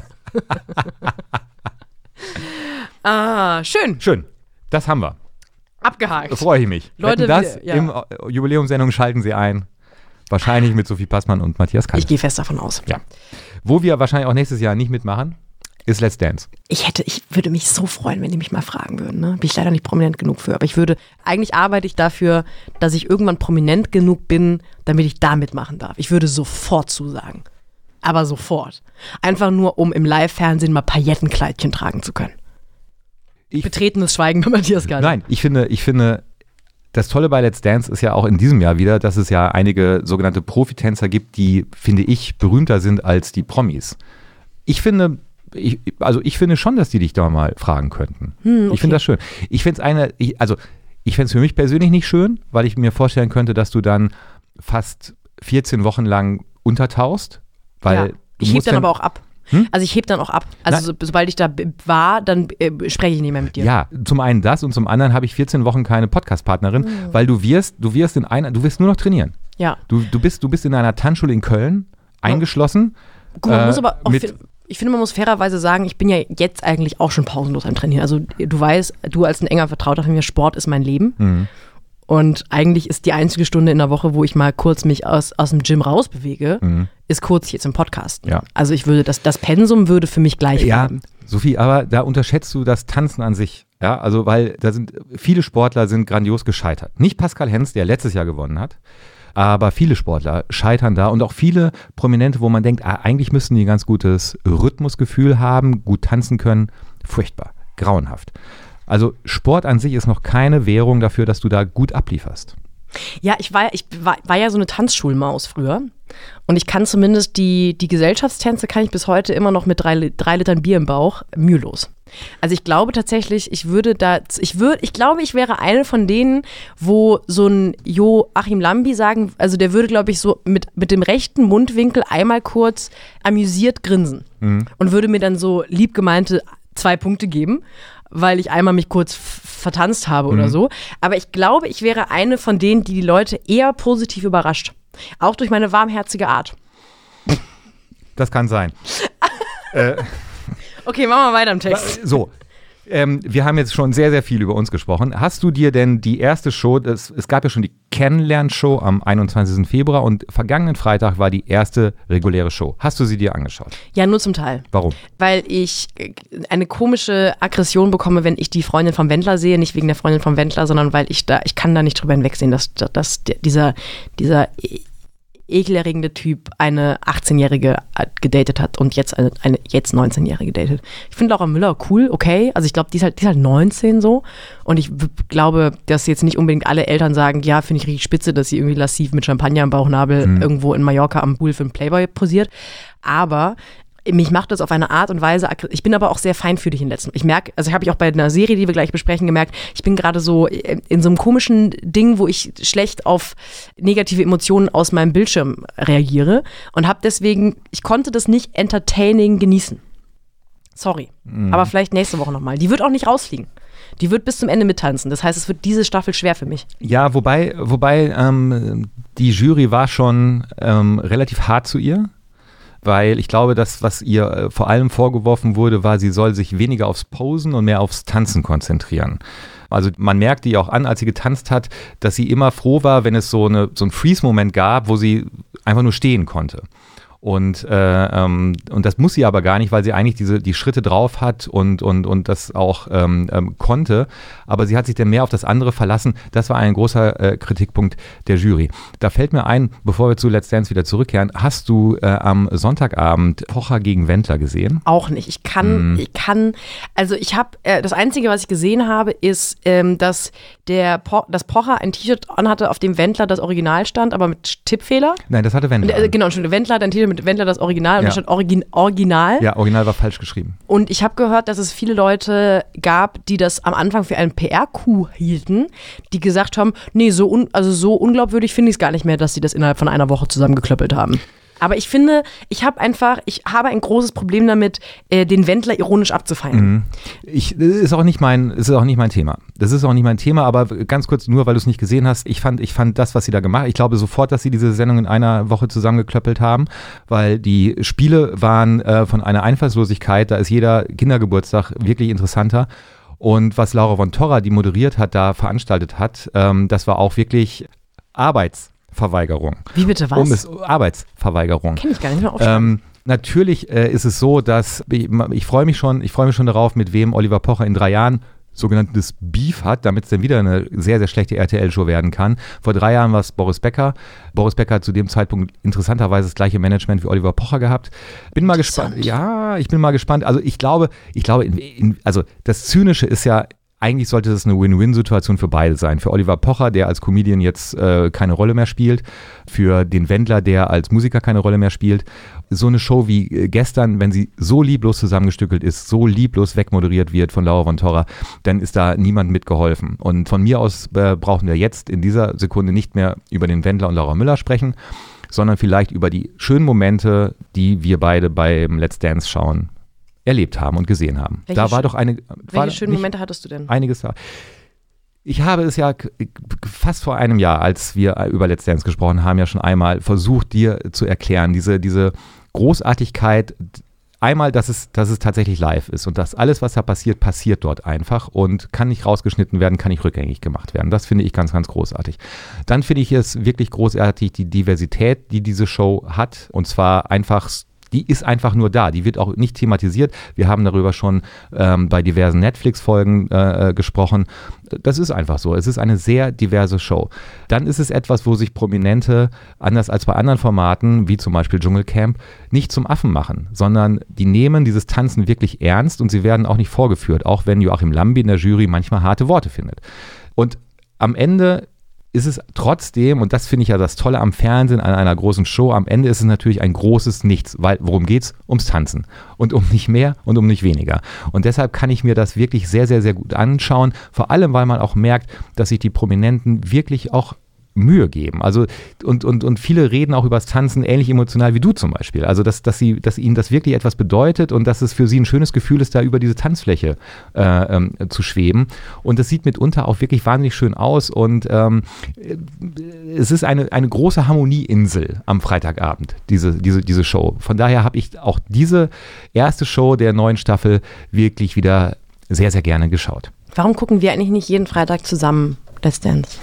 ah, schön. Schön. Das haben wir. Abgehakt. Da freue ich mich. Leute, Wetten, das wir- ja. im äh, Jubiläumssendung schalten Sie ein. Wahrscheinlich mit Sophie Passmann und Matthias Kalt. Ich gehe fest davon aus. Ja. Wo wir wahrscheinlich auch nächstes Jahr nicht mitmachen, ist Let's Dance. Ich hätte, ich würde mich so freuen, wenn die mich mal fragen würden. Ne? Bin ich leider nicht prominent genug für. Aber ich würde, eigentlich arbeite ich dafür, dass ich irgendwann prominent genug bin, damit ich da mitmachen darf. Ich würde sofort zusagen. Aber sofort. Einfach nur, um im Live-Fernsehen mal Paillettenkleidchen tragen zu können. Ich- Betretenes Schweigen bei Matthias Gall. Nein, ich finde, ich finde, das Tolle bei Let's Dance ist ja auch in diesem Jahr wieder, dass es ja einige sogenannte Profitänzer gibt, die, finde ich, berühmter sind als die Promis. Ich finde, ich, also ich finde schon, dass die dich da mal fragen könnten. Hm, okay. Ich finde das schön. Ich finde es eine, ich, also ich fände es für mich persönlich nicht schön, weil ich mir vorstellen könnte, dass du dann fast vierzehn Wochen lang untertauchst, weil ja. Ich heb dann, dann aber auch ab. Hm? Also ich heb dann auch ab. Also so, sobald ich da war, dann äh, spreche ich nicht mehr mit dir. Ja, zum einen das und zum anderen habe ich vierzehn Wochen keine Podcast-Partnerin, mhm. weil du wirst, du wirst in einer, du wirst nur noch trainieren. Ja. Du, du, bist, du bist in einer Tanzschule in Köln eingeschlossen. Gut, man äh, muss aber auch, ich finde, man muss fairerweise sagen, ich bin ja jetzt eigentlich auch schon pausenlos am Trainieren. Also du weißt, du als ein enger Vertrauter von mir, Sport ist mein Leben. Mhm. Und eigentlich ist die einzige Stunde in der Woche, wo ich mal kurz mich aus, aus dem Gym rausbewege, mhm. ist kurz jetzt im Podcast. Ja. Also ich würde, das, das Pensum würde für mich gleich bleiben. Ja, Sophie, aber da unterschätzt du das Tanzen an sich. Ja, also weil da sind, viele Sportler sind grandios gescheitert. Nicht Pascal Hens, der letztes Jahr gewonnen hat, aber viele Sportler scheitern da und auch viele Prominente, wo man denkt, ah, eigentlich müssten die ein ganz gutes Rhythmusgefühl haben, gut tanzen können. Furchtbar, grauenhaft. Also Sport an sich ist noch keine Währung dafür, dass du da gut ablieferst. Ja, ich war, ich war, war ja so eine Tanzschulmaus früher und ich kann zumindest die, die Gesellschaftstänze kann ich bis heute immer noch mit drei, drei Litern Bier im Bauch mühelos. Also ich glaube tatsächlich, ich würde da, ich würde, ich glaube, ich wäre eine von denen, wo so ein Joachim Lambi sagen, also der würde, glaube ich, so mit, mit dem rechten Mundwinkel einmal kurz amüsiert grinsen mhm. und würde mir dann so liebgemeinte zwei Punkte geben, weil ich einmal mich kurz f- vertanzt habe oder mhm. so. Aber ich glaube, ich wäre eine von denen, die die Leute eher positiv überrascht. Auch durch meine warmherzige Art. Das kann sein. äh, okay, machen wir weiter im Text. So, ähm, wir haben jetzt schon sehr, sehr viel über uns gesprochen. Hast du dir denn die erste Show, das, es gab ja schon die Kennenlern-Show am einundzwanzigsten Februar und vergangenen Freitag war die erste reguläre Show. Hast du sie dir angeschaut? Ja, nur zum Teil. Warum? Weil ich eine komische Aggression bekomme, wenn ich die Freundin vom Wendler sehe. Nicht wegen der Freundin vom Wendler, sondern weil ich da, ich kann da nicht drüber hinwegsehen, dass, dass dieser, dieser ekelerregende Typ eine achtzehnjährige gedatet hat und jetzt eine, eine jetzt neunzehnjährige datet. Ich finde Laura Müller cool, okay. Also ich glaube, die ist halt, die ist halt neunzehn so. Und ich w- glaube, dass jetzt nicht unbedingt alle Eltern sagen, ja, finde ich richtig spitze, dass sie irgendwie lassiv mit Champagner im Bauchnabel mhm. irgendwo in Mallorca am Pool für einen Playboy posiert. Aber mich macht das auf eine Art und Weise, ich bin aber auch sehr feinfühlig in letztem. Ich merke, also habe ich auch bei einer Serie, die wir gleich besprechen, gemerkt, ich bin gerade so in so einem komischen Ding, wo ich schlecht auf negative Emotionen aus meinem Bildschirm reagiere und habe deswegen, ich konnte das nicht entertaining genießen. Sorry, mhm. aber vielleicht nächste Woche nochmal. Die wird auch nicht rausfliegen. Die wird bis zum Ende mittanzen. Das heißt, es wird diese Staffel schwer für mich. Ja, wobei, wobei ähm, die Jury war schon ähm, relativ hart zu ihr. Weil ich glaube, das, was ihr äh, vor allem vorgeworfen wurde, war, sie soll sich weniger aufs Posen und mehr aufs Tanzen konzentrieren. Also man merkte ihr auch an, als sie getanzt hat, dass sie immer froh war, wenn es so, eine, so einen Freeze-Moment gab, wo sie einfach nur stehen konnte. Und, äh, ähm, und das muss sie aber gar nicht, weil sie eigentlich diese, die Schritte drauf hat und, und, und das auch ähm, ähm, konnte. Aber sie hat sich dann mehr auf das andere verlassen. Das war ein großer äh, Kritikpunkt der Jury. Da fällt mir ein, bevor wir zu Let's Dance wieder zurückkehren, hast du äh, am Sonntagabend Pocher gegen Wendler gesehen? Auch nicht. Ich kann, mm. ich kann, also ich habe, äh, das Einzige, was ich gesehen habe, ist, ähm, dass der po- dass Pocher ein T-Shirt anhatte, auf dem Wendler das Original stand, aber mit Tippfehler. Nein, das hatte Wendler. Äh, genau, Entschuldigung, Wendler hat ein T-Shirt mit Wendler das Original und ja. da stand Origin, Original. Ja, Original war falsch geschrieben. Und ich habe gehört, dass es viele Leute gab, die das am Anfang für einen P R-Coup hielten, die gesagt haben, nee, so, un- also so unglaubwürdig finde ich es gar nicht mehr, dass sie das innerhalb von einer Woche zusammengeklöppelt haben. Aber ich finde, ich habe einfach, ich habe ein großes Problem damit, äh, den Wendler ironisch abzufeiern. Mhm. Ich, das ist auch nicht mein, das ist auch nicht mein Thema. Das ist auch nicht mein Thema, aber ganz kurz, nur weil du es nicht gesehen hast, ich fand, ich fand das, was sie da gemacht haben, ich glaube sofort, dass sie diese Sendung in einer Woche zusammengeklöppelt haben, weil die Spiele waren äh, von einer Einfallslosigkeit, da ist jeder Kindergeburtstag wirklich interessanter. Und was Laura von Torra, die moderiert hat, da veranstaltet hat, ähm, das war auch wirklich Arbeits Verweigerung. Wie bitte was? Um es, Arbeitsverweigerung. Kenn ich gar nicht mehr aufschreiben. Ähm, natürlich äh, ist es so, dass ich, ich freue mich schon, ich freue mich schon darauf, mit wem Oliver Pocher in drei Jahren sogenanntes Beef hat, damit es dann wieder eine sehr, sehr schlechte R T L-Show werden kann. Vor drei Jahren war es Boris Becker. Boris Becker hat zu dem Zeitpunkt interessanterweise das gleiche Management wie Oliver Pocher gehabt. Bin mal gespannt. Ja, ich bin mal gespannt. Also ich glaube, ich glaube, in, in, also das Zynische ist ja eigentlich sollte das eine Win-Win-Situation für beide sein. Für Oliver Pocher, der als Comedian jetzt äh, keine Rolle mehr spielt, für den Wendler, der als Musiker keine Rolle mehr spielt. So eine Show wie äh, gestern, wenn sie so lieblos zusammengestückelt ist, so lieblos wegmoderiert wird von Laura von Torra, dann ist da niemand mitgeholfen. Und von mir aus äh, brauchen wir jetzt in dieser Sekunde nicht mehr über den Wendler und Laura Müller sprechen, sondern vielleicht über die schönen Momente, die wir beide beim Let's Dance schauen, erlebt haben und gesehen haben. Welche da war doch eine. Welche schönen Momente hattest du denn? Einiges da. Ich habe es ja fast vor einem Jahr, als wir über Let's Dance gesprochen haben, ja schon einmal versucht, dir zu erklären, diese, diese Großartigkeit, einmal, dass es, dass es tatsächlich live ist und dass alles, was da passiert, passiert dort einfach und kann nicht rausgeschnitten werden, kann nicht rückgängig gemacht werden. Das finde ich ganz, ganz großartig. Dann finde ich es wirklich großartig, die Diversität, die diese Show hat, und zwar einfach die ist einfach nur da, die wird auch nicht thematisiert. Wir haben darüber schon ähm, bei diversen Netflix-Folgen äh, gesprochen. Das ist einfach so. Es ist eine sehr diverse Show. Dann ist es etwas, wo sich Prominente, anders als bei anderen Formaten, wie zum Beispiel Dschungelcamp, nicht zum Affen machen, sondern die nehmen dieses Tanzen wirklich ernst und sie werden auch nicht vorgeführt, auch wenn Joachim Lambi in der Jury manchmal harte Worte findet. Und am Ende ist es trotzdem, und das finde ich ja das Tolle am Fernsehen, an einer großen Show, am Ende ist es natürlich ein großes Nichts, weil worum geht's? Ums Tanzen und um nicht mehr und um nicht weniger. Und deshalb kann ich mir das wirklich sehr, sehr, sehr gut anschauen, vor allem, weil man auch merkt, dass sich die Prominenten wirklich auch Mühe geben. Also und, und, und viele reden auch über das Tanzen ähnlich emotional wie du zum Beispiel. Also dass, dass, sie, dass ihnen das wirklich etwas bedeutet und dass es für sie ein schönes Gefühl ist, da über diese Tanzfläche äh, ähm, zu schweben. Und das sieht mitunter auch wirklich wahnsinnig schön aus und ähm, es ist eine, eine große Harmonieinsel am Freitagabend, diese, diese, diese Show. Von daher habe ich auch diese erste Show der neuen Staffel wirklich wieder sehr, sehr gerne geschaut. Warum gucken wir eigentlich nicht jeden Freitag zusammen Let's Dance?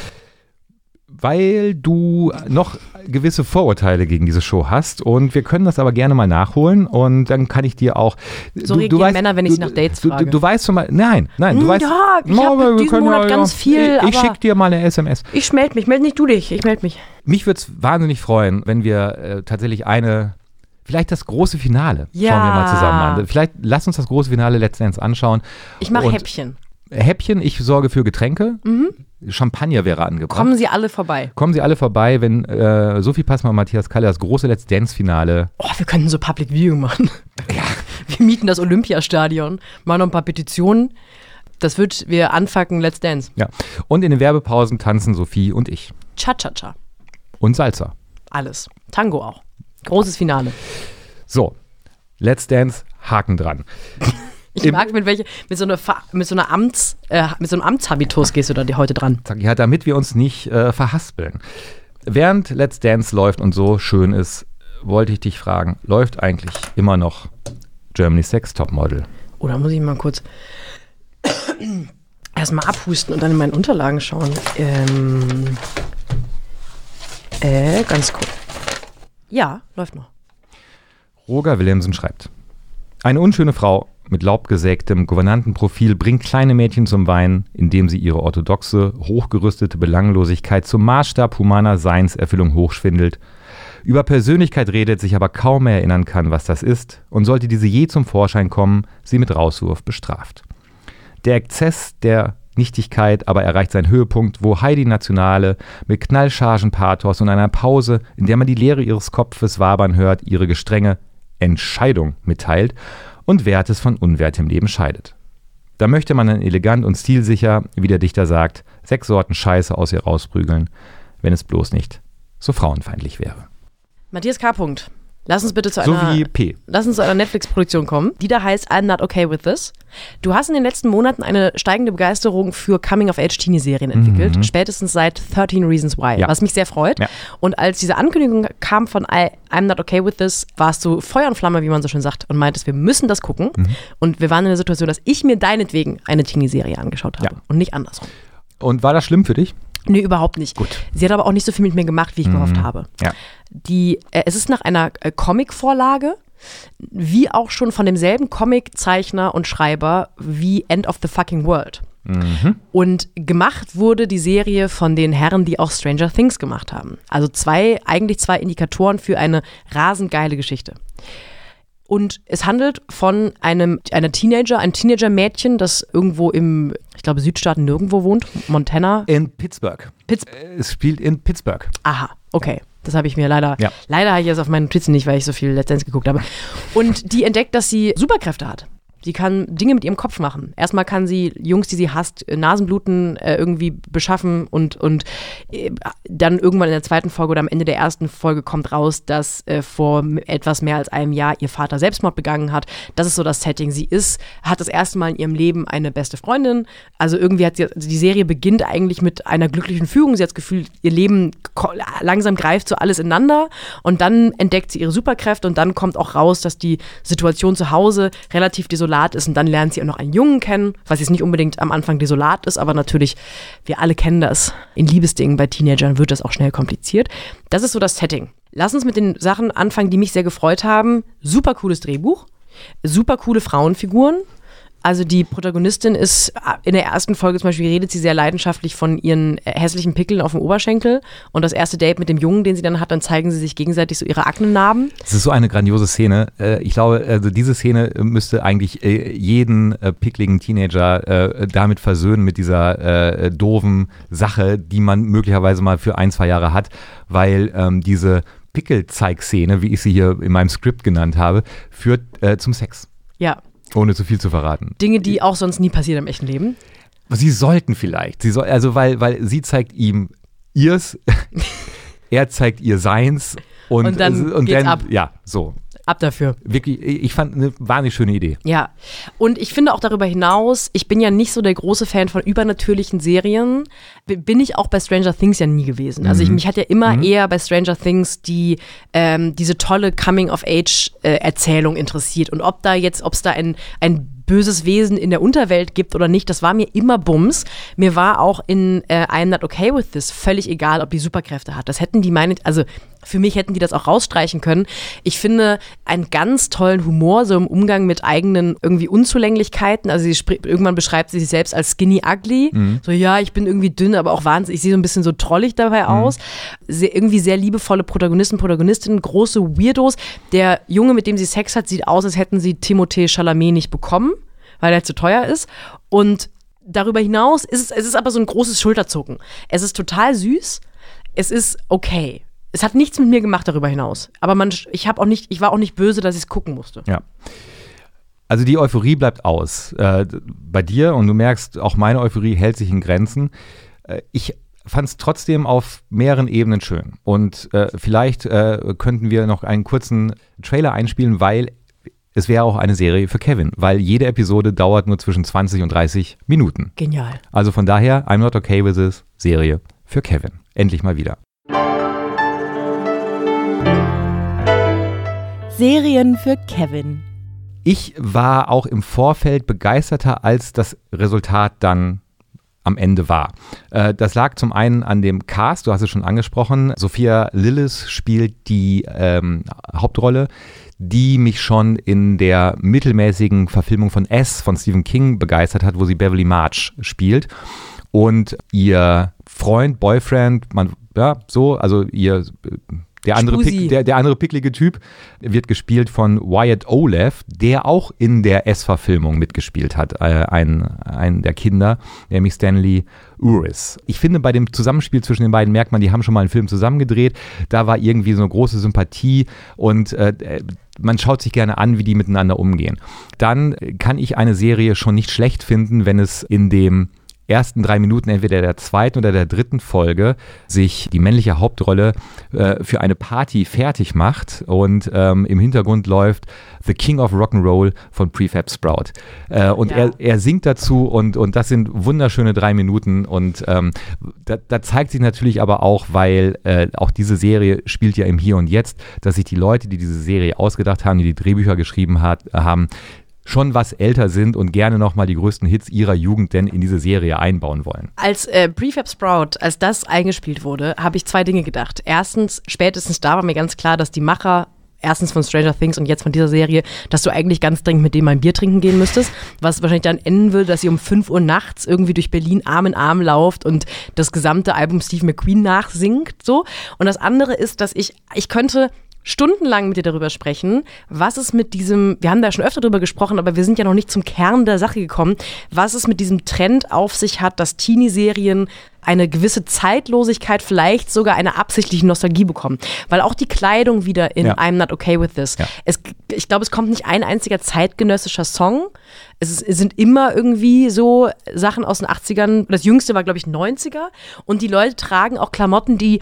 Weil du noch gewisse Vorurteile gegen diese Show hast und wir können das aber gerne mal nachholen und dann kann ich dir auch... So du, reagieren du weißt, Männer, wenn ich sie nach Dates du, frage. Du, du weißt schon mal... Nein, nein, du hm, weißt... Ja, ich no, habe diesen können, Monat ja, ganz viel, Ich, ich aber schicke dir mal eine S M S. Ich melde mich, melde nicht du dich, ich melde mich. Mich würde es wahnsinnig freuen, wenn wir äh, tatsächlich eine... Vielleicht das große Finale Ja. schauen wir mal zusammen an. Vielleicht lass uns das große Finale Let's Dance anschauen. Ich mache Und Häppchen. Häppchen, ich sorge für Getränke. Mhm. Champagner wäre angebracht. Kommen Sie alle vorbei. Kommen Sie alle vorbei, wenn äh, Sophie Passmann und Matthias Kalle das große Let's Dance-Finale. Oh, wir könnten so Public Viewing machen. Ja. Wir mieten das Olympiastadion, machen noch ein paar Petitionen. Das wird wir anfangen, Let's Dance. Ja. Und in den Werbepausen tanzen Sophie und ich. Cha-cha-cha. Und Salsa. Alles. Tango auch. Großes Finale. So, Let's Dance, Haken dran. Ich Im, mag, mit, welche, mit, so einer Fa- mit, so einer Amts, äh, mit so einem Amtshabitus gehst du da die heute dran. Ja, damit wir uns nicht äh, verhaspeln. Während Let's Dance läuft und so schön ist, wollte ich dich fragen, läuft eigentlich immer noch Germany's Next Topmodel? Oder muss ich mal kurz erstmal abhusten und dann in meinen Unterlagen schauen. Ähm, äh, ganz kurz. Ja, läuft noch. Roger Willemsen schreibt: Eine unschöne Frau mit laubgesägtem Gouvernantenprofil bringt kleine Mädchen zum Weinen, indem sie ihre orthodoxe, hochgerüstete Belanglosigkeit zum Maßstab humaner Seinserfüllung hochschwindelt, über Persönlichkeit redet, sich aber kaum mehr erinnern kann, was das ist, und sollte diese je zum Vorschein kommen, sie mit Rauswurf bestraft. Der Exzess der Nichtigkeit aber erreicht seinen Höhepunkt, wo Heidi Nationale mit knallchargen Pathos und einer Pause, in der man die Leere ihres Kopfes wabern hört, ihre gestrenge Entscheidung mitteilt und Wertes von Unwertem Leben scheidet. Da möchte man dann elegant und stilsicher, wie der Dichter sagt, sechs Sorten Scheiße aus ihr rausprügeln, wenn es bloß nicht so frauenfeindlich wäre. Matthias K. Lass uns bitte zu So einer, wie P. Lass uns zu einer Netflix-Produktion kommen, die da heißt I'm Not Okay With This. Du hast in den letzten Monaten eine steigende Begeisterung für Coming-of-Age-Teenie-Serien entwickelt, Mhm. spätestens seit thirteen Reasons Why, Ja. was mich sehr freut. Ja. Und als diese Ankündigung kam von I, I'm Not Okay With This, warst du Feuer und Flamme, wie man so schön sagt, und meintest, wir müssen das gucken. Mhm. Und wir waren in der Situation, dass ich mir deinetwegen eine Teenie-Serie angeschaut habe Ja. und nicht andersrum. Und war das schlimm für dich? Nee, überhaupt nicht. Gut. Sie hat aber auch nicht so viel mit mir gemacht, wie ich Mhm. gehofft habe. Ja. Die, äh, es ist nach einer äh, Comic-Vorlage, wie auch schon von demselben Comiczeichner und Schreiber wie End of the Fucking World. Mhm. Und gemacht wurde die Serie von den Herren, die auch Stranger Things gemacht haben. Also zwei, eigentlich zwei Indikatoren für eine rasend geile Geschichte. Und es handelt von einem einer Teenager, ein Teenager-Mädchen, das irgendwo im, ich glaube, Südstaaten nirgendwo wohnt, Montana. In Pittsburgh. Pitts- es spielt in Pittsburgh. Aha, okay. Das habe ich mir leider, ja. leider habe ich jetzt auf meinen Notizen nicht, weil ich so viel Let's Dance geguckt habe. Und die entdeckt, dass sie Superkräfte hat. Sie kann Dinge mit ihrem Kopf machen. Erstmal kann sie Jungs, die sie hasst, Nasenbluten äh, irgendwie beschaffen und, und äh, dann irgendwann in der zweiten Folge oder am Ende der ersten Folge kommt raus, dass äh, vor etwas mehr als einem Jahr ihr Vater Selbstmord begangen hat. Das ist so das Setting. Sie ist, hat das erste Mal in ihrem Leben eine beste Freundin. Also irgendwie hat sie, also die Serie beginnt eigentlich mit einer glücklichen Fügung. Sie hat das Gefühl, ihr Leben langsam greift so alles ineinander und dann entdeckt sie ihre Superkräfte und dann kommt auch raus, dass die Situation zu Hause relativ desolat ist und dann lernt sie auch noch einen Jungen kennen, was jetzt nicht unbedingt am Anfang desolat ist, aber natürlich, wir alle kennen das, in Liebesdingen bei Teenagern wird das auch schnell kompliziert. Das ist so das Setting. Lass uns mit den Sachen anfangen, die mich sehr gefreut haben. Super cooles Drehbuch, super coole Frauenfiguren. Also die Protagonistin ist, in der ersten Folge zum Beispiel redet sie sehr leidenschaftlich von ihren hässlichen Pickeln auf dem Oberschenkel und das erste Date mit dem Jungen, den sie dann hat, dann zeigen sie sich gegenseitig so ihre Aknennarben. Das ist so eine grandiose Szene. Ich glaube, also diese Szene müsste eigentlich jeden pickligen Teenager damit versöhnen, mit dieser doofen Sache, die man möglicherweise mal für ein, zwei Jahre hat, weil ähm, diese Pickelzeig-Szene, wie ich sie hier in meinem Skript genannt habe, führt äh, zum Sex. Ja. Ohne zu viel zu verraten. Dinge, die auch sonst nie passieren im echten Leben. Sie sollten vielleicht. Sie soll, also weil, weil sie zeigt ihm ihrs, er zeigt ihr seins und, und dann und geht's dann, ab. Ja, so. Ab dafür. Wirklich, ich fand eine wahnsinnig schöne Idee. Ja, und ich finde auch darüber hinaus, ich bin ja nicht so der große Fan von übernatürlichen Serien, bin ich auch bei Stranger Things ja nie gewesen. Also ich, mich hat ja immer mhm. eher bei Stranger Things die ähm, diese tolle Coming-of-Age-Erzählung interessiert und ob da jetzt, ob es da ein, ein böses Wesen in der Unterwelt gibt oder nicht, das war mir immer Bums. Mir war auch in äh, I'm Not Okay With This völlig egal, ob die Superkräfte hat. Das hätten die meine, also für mich hätten die das auch rausstreichen können. Ich finde einen ganz tollen Humor, so im Umgang mit eigenen irgendwie Unzulänglichkeiten. Also sie sp- irgendwann beschreibt sie sich selbst als skinny ugly. Mhm. So, ja, ich bin irgendwie dünn, aber auch wahnsinnig. Ich sehe so ein bisschen so trollig dabei aus. Mhm. Sehr, irgendwie sehr liebevolle Protagonisten, Protagonistinnen, große Weirdos. Der Junge, mit dem sie Sex hat, sieht aus, als hätten sie Timothée Chalamet nicht bekommen, weil er zu teuer ist. Und darüber hinaus ist es, es ist aber so ein großes Schulterzucken. Es ist total süß. Es ist okay. Es hat nichts mit mir gemacht darüber hinaus. Aber man, ich, hab auch nicht, ich war auch nicht böse, dass ich es gucken musste. Ja. Also die Euphorie bleibt aus äh, bei dir und du merkst, auch meine Euphorie hält sich in Grenzen. Äh, ich fand es trotzdem auf mehreren Ebenen schön. Und äh, vielleicht äh, könnten wir noch einen kurzen Trailer einspielen, weil es wäre auch eine Serie für Kevin, weil jede Episode dauert nur zwischen zwanzig und dreißig Minuten. Genial. Also von daher, I'm Not Okay With This, Serie für Kevin. Endlich mal wieder. Serien für Kevin. Ich war auch im Vorfeld begeisterter, als das Resultat dann am Ende war. Äh, das lag zum einen an dem Cast, du hast es schon angesprochen. Sophia Lillis spielt die ähm, Hauptrolle, die mich schon in der mittelmäßigen Verfilmung von S von Stephen King begeistert hat, wo sie Beverly March spielt. Und ihr Freund, Boyfriend, man, ja, so, also ihr Der andere, Pick, der, der andere picklige Typ wird gespielt von Wyatt Oleff, der auch in der S-Verfilmung mitgespielt hat, äh, ein, ein der Kinder, nämlich Stanley Uris. Ich finde, bei dem Zusammenspiel zwischen den beiden merkt man, die haben schon mal einen Film zusammen gedreht, da war irgendwie so eine große Sympathie und äh, man schaut sich gerne an, wie die miteinander umgehen. Dann kann ich eine Serie schon nicht schlecht finden, wenn es in dem ersten drei Minuten entweder der zweiten oder der dritten Folge sich die männliche Hauptrolle äh, für eine Party fertig macht und ähm, im Hintergrund läuft The King of Rock'n'Roll von Prefab Sprout. Äh, und ja. er, er singt dazu und, und das sind wunderschöne drei Minuten und ähm, da, da zeigt sich natürlich aber auch, weil äh, auch diese Serie spielt ja im Hier und Jetzt, dass sich die Leute, die diese Serie ausgedacht haben, die die Drehbücher geschrieben hat, haben, schon was älter sind und gerne nochmal die größten Hits ihrer Jugend denn in diese Serie einbauen wollen. Als äh, Prefab Sprout, als das eingespielt wurde, habe ich zwei Dinge gedacht. Erstens, spätestens da war mir ganz klar, dass die Macher erstens von Stranger Things und jetzt von dieser Serie, dass du eigentlich ganz dringend mit dem ein Bier trinken gehen müsstest, was wahrscheinlich dann enden würde, dass sie um fünf Uhr nachts irgendwie durch Berlin Arm in Arm lauft und das gesamte Album Steve McQueen nachsingt, so. Und das andere ist, dass ich, ich könnte stundenlang mit dir darüber sprechen, was es mit diesem, wir haben da schon öfter drüber gesprochen, aber wir sind ja noch nicht zum Kern der Sache gekommen, was es mit diesem Trend auf sich hat, dass Teenie-Serien eine gewisse Zeitlosigkeit, vielleicht sogar eine absichtliche Nostalgie bekommen. Weil auch die Kleidung wieder in ja. I'm Not Okay With This. Ja. Es, ich glaube, es kommt nicht ein einziger zeitgenössischer Song. Es, ist, es sind immer irgendwie so Sachen aus den achtzigern. Das jüngste war, glaube ich, neunziger. Und die Leute tragen auch Klamotten, die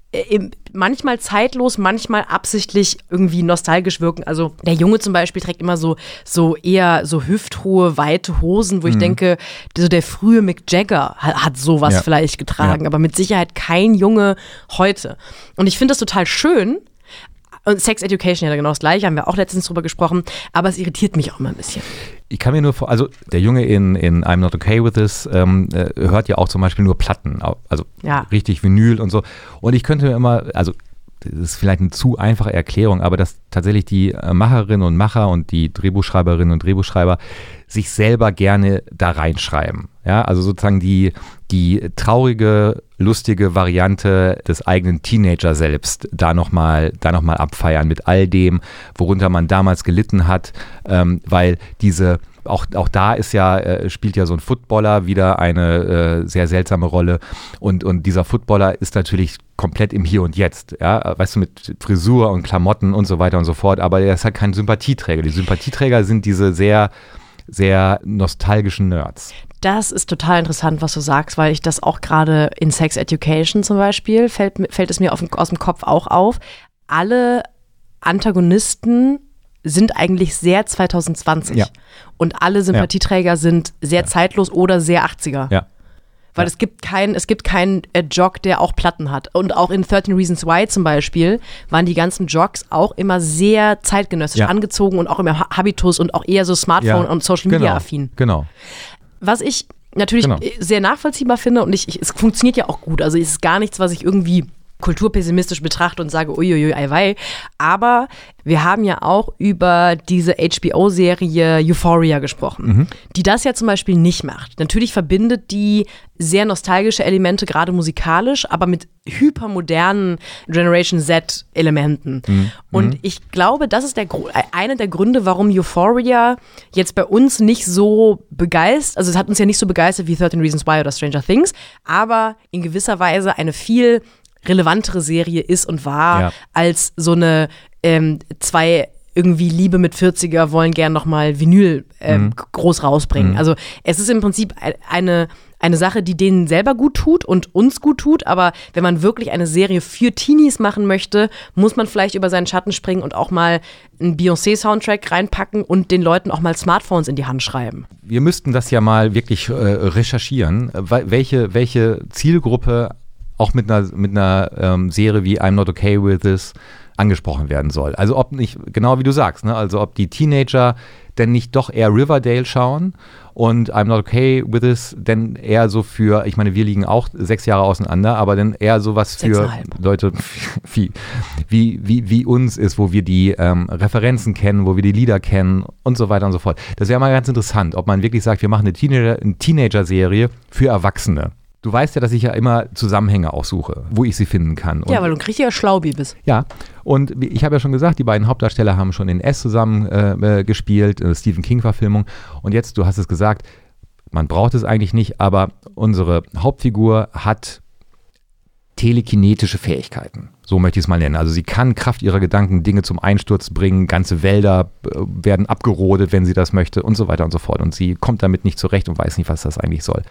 manchmal zeitlos, manchmal absichtlich irgendwie nostalgisch wirken. Also der Junge zum Beispiel trägt immer so, so eher so hüfthohe, weite Hosen, wo mhm. ich denke, so der frühe Mick Jagger hat, hat sowas ja. vielleicht getragen, ja. aber mit Sicherheit kein Junge heute. Und ich finde das total schön. Und Sex Education ja genau das Gleiche, haben wir auch letztens drüber gesprochen, aber es irritiert mich auch immer ein bisschen. Ich kann mir nur vor, also der Junge in, in I'm Not Okay With This ähm, äh, hört ja auch zum Beispiel nur Platten, also ja. richtig Vinyl und so. Und ich könnte mir immer, also das ist vielleicht eine zu einfache Erklärung, aber dass tatsächlich die Macherinnen und Macher und die Drehbuchschreiberinnen und Drehbuchschreiber sich selber gerne da reinschreiben. Ja, also sozusagen die, die traurige, lustige Variante des eigenen Teenager selbst da nochmal da noch mal abfeiern mit all dem, worunter man damals gelitten hat, ähm, weil diese Auch, auch da ist ja, äh, spielt ja so ein Footballer wieder eine äh, sehr seltsame Rolle und, und dieser Footballer ist natürlich komplett im Hier und Jetzt, ja, weißt du, mit Frisur und Klamotten und so weiter und so fort, aber er ist halt kein Sympathieträger. Die Sympathieträger sind diese sehr, sehr nostalgischen Nerds. Das ist total interessant, was du sagst, weil ich das auch gerade in Sex Education zum Beispiel, fällt, fällt es mir auf, aus dem Kopf auch auf. Alle Antagonisten sind eigentlich sehr zwanzig zwanzig. Ja. Und alle Sympathieträger ja. sind sehr ja. zeitlos oder sehr achtziger. Ja. Weil ja. es gibt keinen, es gibt keinen äh, Jock, der auch Platten hat. Und auch in thirteen Reasons Why zum Beispiel waren die ganzen Jocks auch immer sehr zeitgenössisch ja. angezogen und auch immer Habitus und auch eher so Smartphone- ja. und Social-Media-affin. Genau. genau. Was ich natürlich genau. sehr nachvollziehbar finde und ich, ich, es funktioniert ja auch gut. Also es ist gar nichts, was ich irgendwie kulturpessimistisch betrachte und sage, uiuiui, eiwei. Aber wir haben ja auch über diese H B O-Serie Euphoria gesprochen, mhm. die das ja zum Beispiel nicht macht. Natürlich verbindet die sehr nostalgische Elemente, gerade musikalisch, aber mit hypermodernen Generation Z-Elementen. Mhm. Und ich glaube, das ist der einer der Gründe, warum Euphoria jetzt bei uns nicht so begeistert, also es hat uns ja nicht so begeistert wie thirteen Reasons Why oder Stranger Things, aber in gewisser Weise eine viel relevantere Serie ist und war, ja. als so eine ähm, zwei irgendwie Liebe mit vierziger wollen gern nochmal Vinyl ähm, mhm. groß rausbringen. Mhm. Also es ist im Prinzip eine, eine Sache, die denen selber gut tut und uns gut tut, aber wenn man wirklich eine Serie für Teenies machen möchte, muss man vielleicht über seinen Schatten springen und auch mal einen Beyoncé-Soundtrack reinpacken und den Leuten auch mal Smartphones in die Hand schreiben. Wir müssten das ja mal wirklich äh, recherchieren, welche, welche Zielgruppe auch mit einer, mit einer ähm, Serie wie I'm Not Okay With This angesprochen werden soll. Also ob nicht, genau wie du sagst, ne? Also ob die Teenager denn nicht doch eher Riverdale schauen und I'm Not Okay With This denn eher so für, ich meine, wir liegen auch sechs Jahre auseinander, aber dann eher sowas für Leute wie, wie, wie, wie uns ist, wo wir die ähm, Referenzen kennen, wo wir die Lieder kennen und so weiter und so fort. Das wäre mal ganz interessant, ob man wirklich sagt, wir machen eine Teenager, eine Teenager-Serie für Erwachsene. Du weißt ja, dass ich ja immer Zusammenhänge auch suche, wo ich sie finden kann. Und ja, weil du richtig ja Schlaubi bist. Ja, und ich habe ja schon gesagt, die beiden Hauptdarsteller haben schon in S zusammen äh, gespielt, äh, Stephen King-Verfilmung. Und jetzt, du hast es gesagt, man braucht es eigentlich nicht, aber unsere Hauptfigur hat telekinetische Fähigkeiten. So möchte ich es mal nennen. Also sie kann Kraft ihrer Gedanken Dinge zum Einsturz bringen, ganze Wälder äh, werden abgerodet, wenn sie das möchte und so weiter und so fort. Und sie kommt damit nicht zurecht und weiß nicht, was das eigentlich soll.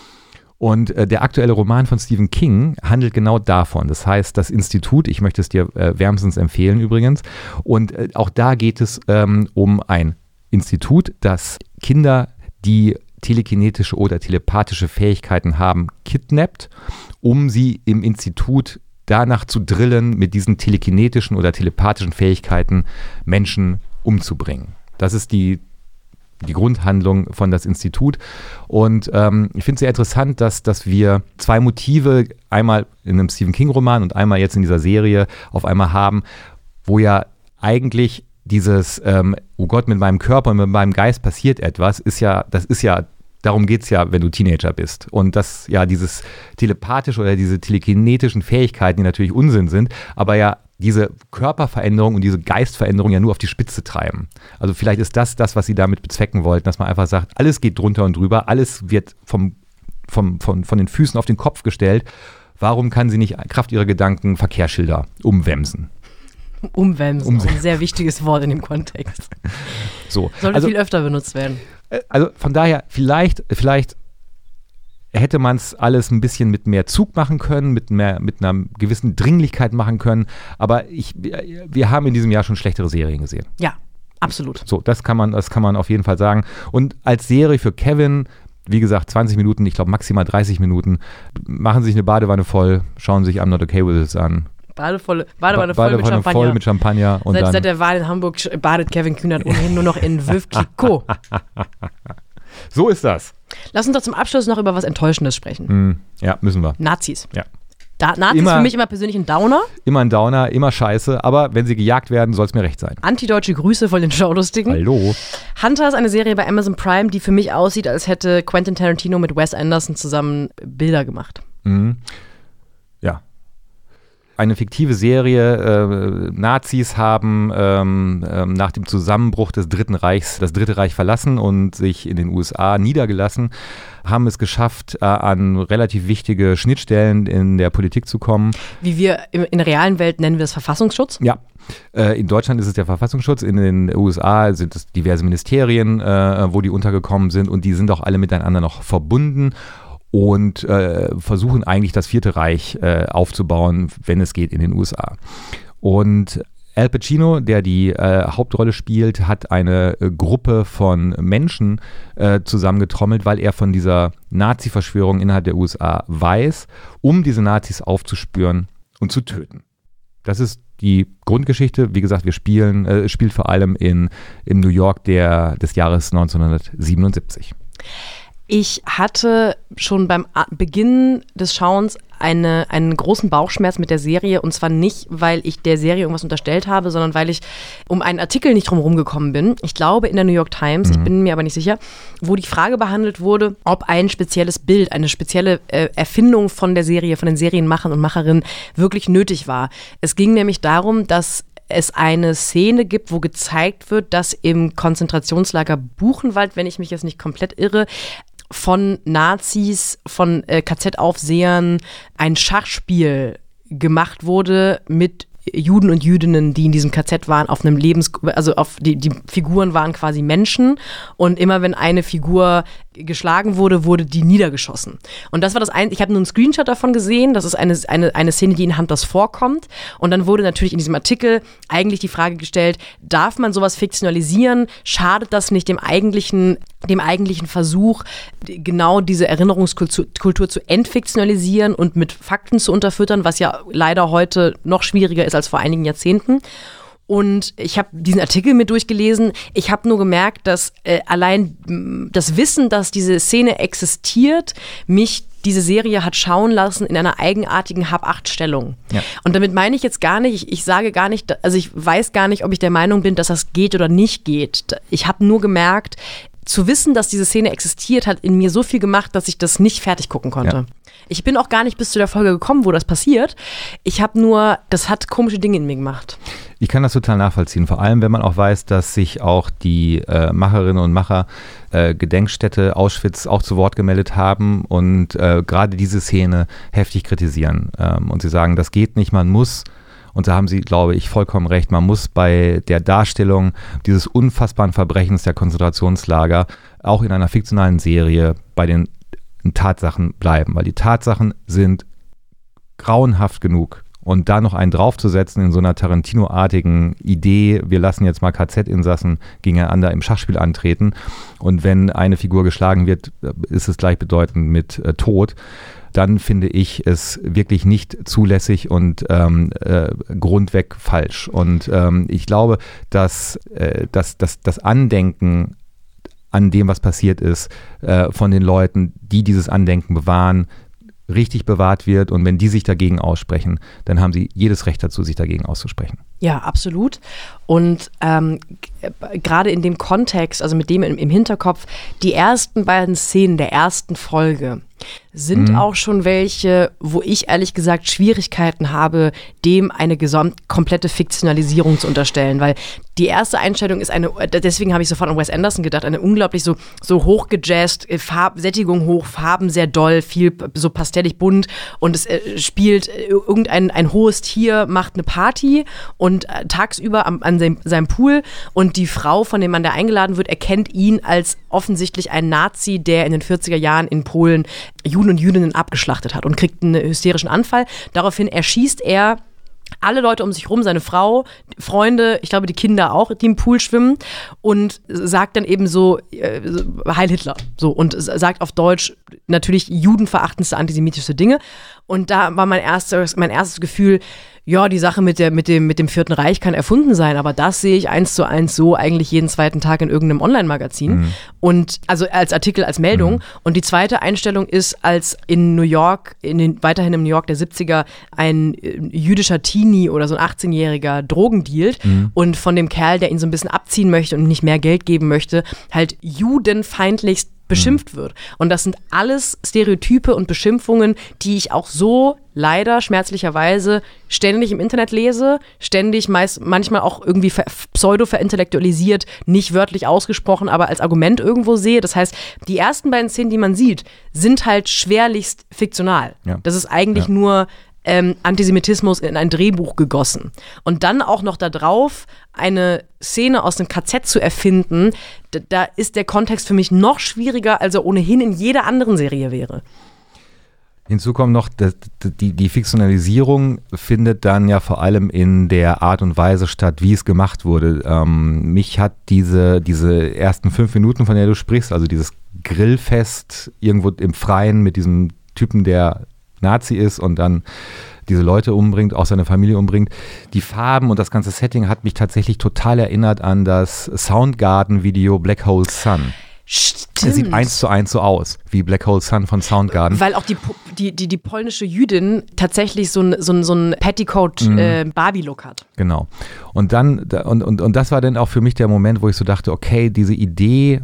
Und äh, der aktuelle Roman von Stephen King handelt genau davon. Das heißt, das Institut, ich möchte es dir äh, wärmstens empfehlen übrigens. Und äh, auch da geht es ähm, um ein Institut, das Kinder, die telekinetische oder telepathische Fähigkeiten haben, kidnappt, um sie im Institut danach zu drillen, mit diesen telekinetischen oder telepathischen Fähigkeiten Menschen umzubringen. Das ist die die Grundhandlung von das Institut. Und ähm, ich finde es sehr interessant, dass, dass wir zwei Motive, einmal in einem Stephen King-Roman und einmal jetzt in dieser Serie auf einmal haben, wo ja eigentlich dieses, ähm, oh Gott, mit meinem Körper und mit meinem Geist passiert etwas, ist ja, das ist ja darum geht es ja, wenn du Teenager bist. Und dass ja dieses telepathische oder diese telekinetischen Fähigkeiten, die natürlich Unsinn sind, aber ja diese Körperveränderung und diese Geistveränderung ja nur auf die Spitze treiben. Also vielleicht ist das das, was sie damit bezwecken wollten, dass man einfach sagt, alles geht drunter und drüber, alles wird vom, vom, von, von den Füßen auf den Kopf gestellt. Warum kann sie nicht Kraft ihrer Gedanken Verkehrsschilder umwämsen? Umwämsen, Umwämsen. Ein sehr wichtiges Wort in dem Kontext. So. Sollte also, viel öfter benutzt werden. Also von daher, vielleicht, vielleicht hätte man es alles ein bisschen mit mehr Zug machen können, mit, mehr, mit einer gewissen Dringlichkeit machen können. Aber ich, wir haben in diesem Jahr schon schlechtere Serien gesehen. Ja, absolut. So, das kann man, das kann man auf jeden Fall sagen. Und als Serie für Kevin, wie gesagt, zwanzig Minuten, ich glaube maximal dreißig Minuten, machen sich eine Badewanne voll, schauen sich I'm Not Okay With This an. Badevolle, Badewanne voll Badewanne mit Champagner. voll mit Champagner. Und seit, dann seit der Wahl in Hamburg badet Kevin Kühnert ohnehin nur noch in Veuve Clicquot. So ist das. Lass uns doch zum Abschluss noch über was Enttäuschendes sprechen. Mm, ja, müssen wir. Nazis. Ja. Da, Nazis immer, für mich immer persönlich ein Downer. Immer ein Downer, immer scheiße, aber wenn sie gejagt werden, soll es mir recht sein. Antideutsche Grüße von den Schaulustigen. Hallo. Hunter ist eine Serie bei Amazon Prime, die für mich aussieht, als hätte Quentin Tarantino mit Wes Anderson zusammen Bilder gemacht. Mhm. Ja. Eine fiktive Serie, äh, Nazis haben ähm, äh, nach dem Zusammenbruch des Dritten Reichs das Dritte Reich verlassen und sich in den U S A niedergelassen, haben es geschafft, äh, an relativ wichtige Schnittstellen in der Politik zu kommen. Wie wir in, in der realen Welt nennen wir das Verfassungsschutz? Ja. Äh, in Deutschland ist es der Verfassungsschutz, in den U S A sind es diverse Ministerien, äh, wo die untergekommen sind und die sind auch alle miteinander noch verbunden. Und äh, versuchen eigentlich das Vierte Reich äh, aufzubauen, wenn es geht, in den U S A. Und Al Pacino, der die äh, Hauptrolle spielt, hat eine äh, Gruppe von Menschen äh, zusammengetrommelt, weil er von dieser Nazi-Verschwörung innerhalb der U S A weiß, um diese Nazis aufzuspüren und zu töten. Das ist die Grundgeschichte. Wie gesagt, wir spielen, äh, spielt vor allem in, in New York der, des Jahres neunzehnhundertsiebenundsiebzig. Ich hatte schon beim Beginn des Schauens eine, einen großen Bauchschmerz mit der Serie, und zwar nicht, weil ich der Serie irgendwas unterstellt habe, sondern weil ich um einen Artikel nicht drumherum gekommen bin. Ich glaube in der New York Times, mhm. ich bin mir aber nicht sicher, wo die Frage behandelt wurde, ob ein spezielles Bild, eine spezielle äh, Erfindung von der Serie, von den Serienmachern und Macherinnen wirklich nötig war. Es ging nämlich darum, dass es eine Szene gibt, wo gezeigt wird, dass im Konzentrationslager Buchenwald, wenn ich mich jetzt nicht komplett irre, von Nazis, von äh, K Z-Aufsehern ein Schachspiel gemacht wurde mit Juden und Jüdinnen, die in diesem K Z waren, auf einem Lebens, also auf die, die Figuren waren quasi Menschen, und immer wenn eine Figur geschlagen wurde, wurde die niedergeschossen. Und das war das ein, ich habe nur einen Screenshot davon gesehen, das ist eine, eine, eine Szene, die in Hunters vorkommt, und dann wurde natürlich in diesem Artikel eigentlich die Frage gestellt, darf man sowas fiktionalisieren, schadet das nicht dem eigentlichen, dem eigentlichen Versuch, genau diese Erinnerungskultur Kultur zu entfiktionalisieren und mit Fakten zu unterfüttern, was ja leider heute noch schwieriger ist als vor einigen Jahrzehnten. Und ich habe diesen Artikel mit durchgelesen. Ich habe nur gemerkt, dass äh, allein mh, das Wissen, dass diese Szene existiert, mich diese Serie hat schauen lassen in einer eigenartigen Hab-Acht-Stellung. Ja. Und damit meine ich jetzt gar nicht, ich, ich sage gar nicht, also ich weiß gar nicht, ob ich der Meinung bin, dass das geht oder nicht geht. Ich habe nur gemerkt, zu wissen, dass diese Szene existiert, hat in mir so viel gemacht, dass ich das nicht fertig gucken konnte. Ja. Ich bin auch gar nicht bis zu der Folge gekommen, wo das passiert. Ich habe nur, das hat komische Dinge in mir gemacht. Ich kann das total nachvollziehen, vor allem wenn man auch weiß, dass sich auch die äh, Macherinnen und Macher äh, Gedenkstätte Auschwitz auch zu Wort gemeldet haben und äh, gerade diese Szene heftig kritisieren. Ähm, und sie sagen, das geht nicht, man muss, und da haben sie, glaube ich, vollkommen recht, man muss bei der Darstellung dieses unfassbaren Verbrechens der Konzentrationslager auch in einer fiktionalen Serie bei den Tatsachen bleiben, weil die Tatsachen sind grauenhaft genug. Und da noch einen draufzusetzen in so einer Tarantino-artigen Idee, wir lassen jetzt mal K Z-Insassen gegeneinander im Schachspiel antreten, und wenn eine Figur geschlagen wird, ist es gleichbedeutend mit äh, Tod, dann finde ich es wirklich nicht zulässig und ähm, äh, grundweg falsch. Und ähm, ich glaube, dass, äh, dass, dass das Andenken an dem, was passiert ist, äh, von den Leuten, die dieses Andenken bewahren, richtig bewahrt wird und wenn die sich dagegen aussprechen, dann haben sie jedes Recht dazu, sich dagegen auszusprechen. Ja, absolut. Und ähm, g- gerade in dem Kontext, also mit dem im, im Hinterkopf, die ersten beiden Szenen der ersten Folge sind mhm. auch schon welche, wo ich ehrlich gesagt Schwierigkeiten habe, dem eine gesamt komplette Fiktionalisierung zu unterstellen, weil die erste Einstellung ist eine, deswegen habe ich sofort an Wes Anderson gedacht, eine unglaublich so, so hochgejazzt, Farb, Sättigung hoch, Farben sehr doll, viel so pastellig bunt und es äh, spielt äh, irgendein ein hohes Tier, macht eine Party und äh, tagsüber am, an seinem, seinem Pool und die Frau, von dem Mann, der eingeladen wird, erkennt ihn als offensichtlich einen Nazi, der in den vierziger Jahren in Polen Juden und Jüdinnen abgeschlachtet hat und kriegt einen hysterischen Anfall. Daraufhin erschießt er alle Leute um sich rum, seine Frau, Freunde, ich glaube die Kinder auch, die im Pool schwimmen und sagt dann eben so, äh, Heil Hitler, so und sagt auf Deutsch natürlich judenverachtendste antisemitische Dinge und da war mein erstes, mein erstes Gefühl, ja, die Sache mit, der, mit, dem, mit dem Vierten Reich kann erfunden sein, aber das sehe ich eins zu eins so eigentlich jeden zweiten Tag in irgendeinem Online-Magazin. Mhm. Und also als Artikel, als Meldung. Mhm. Und die zweite Einstellung ist, als in New York, in den, weiterhin im New York der siebziger, ein äh, jüdischer Teenie oder so ein achtzehnjähriger Drogen dealt mhm. und von dem Kerl, der ihn so ein bisschen abziehen möchte und nicht mehr Geld geben möchte, halt judenfeindlichst beschimpft wird. Und das sind alles Stereotype und Beschimpfungen, die ich auch so leider schmerzlicherweise ständig im Internet lese, ständig meist, manchmal auch irgendwie ver- pseudo-verintellektualisiert, nicht wörtlich ausgesprochen, aber als Argument irgendwo sehe. Das heißt, die ersten beiden Szenen, die man sieht, sind halt schwerlichst fiktional. Ja. Das ist eigentlich ja. nur Ähm, Antisemitismus in ein Drehbuch gegossen. Und dann auch noch da drauf eine Szene aus dem K Z zu erfinden, da, da ist der Kontext für mich noch schwieriger, als er ohnehin in jeder anderen Serie wäre. Hinzu kommt noch, dass die, die Fiktionalisierung findet dann ja vor allem in der Art und Weise statt, wie es gemacht wurde. Ähm, mich hat diese, diese ersten fünf Minuten, von der du sprichst, also dieses Grillfest irgendwo im Freien mit diesem Typen, der Nazi ist und dann diese Leute umbringt, auch seine Familie umbringt. Die Farben und das ganze Setting hat mich tatsächlich total erinnert an das Soundgarden-Video Black Hole Sun. Stimmt. Es sieht eins zu eins so aus, wie Black Hole Sun von Soundgarden. Weil auch die, die, die, die polnische Jüdin tatsächlich so ein, so ein, so ein Petticoat-Barbie-Look mhm. äh, hat. Genau. Und dann, und, und, und das war dann auch für mich der Moment, wo ich so dachte, okay, diese Idee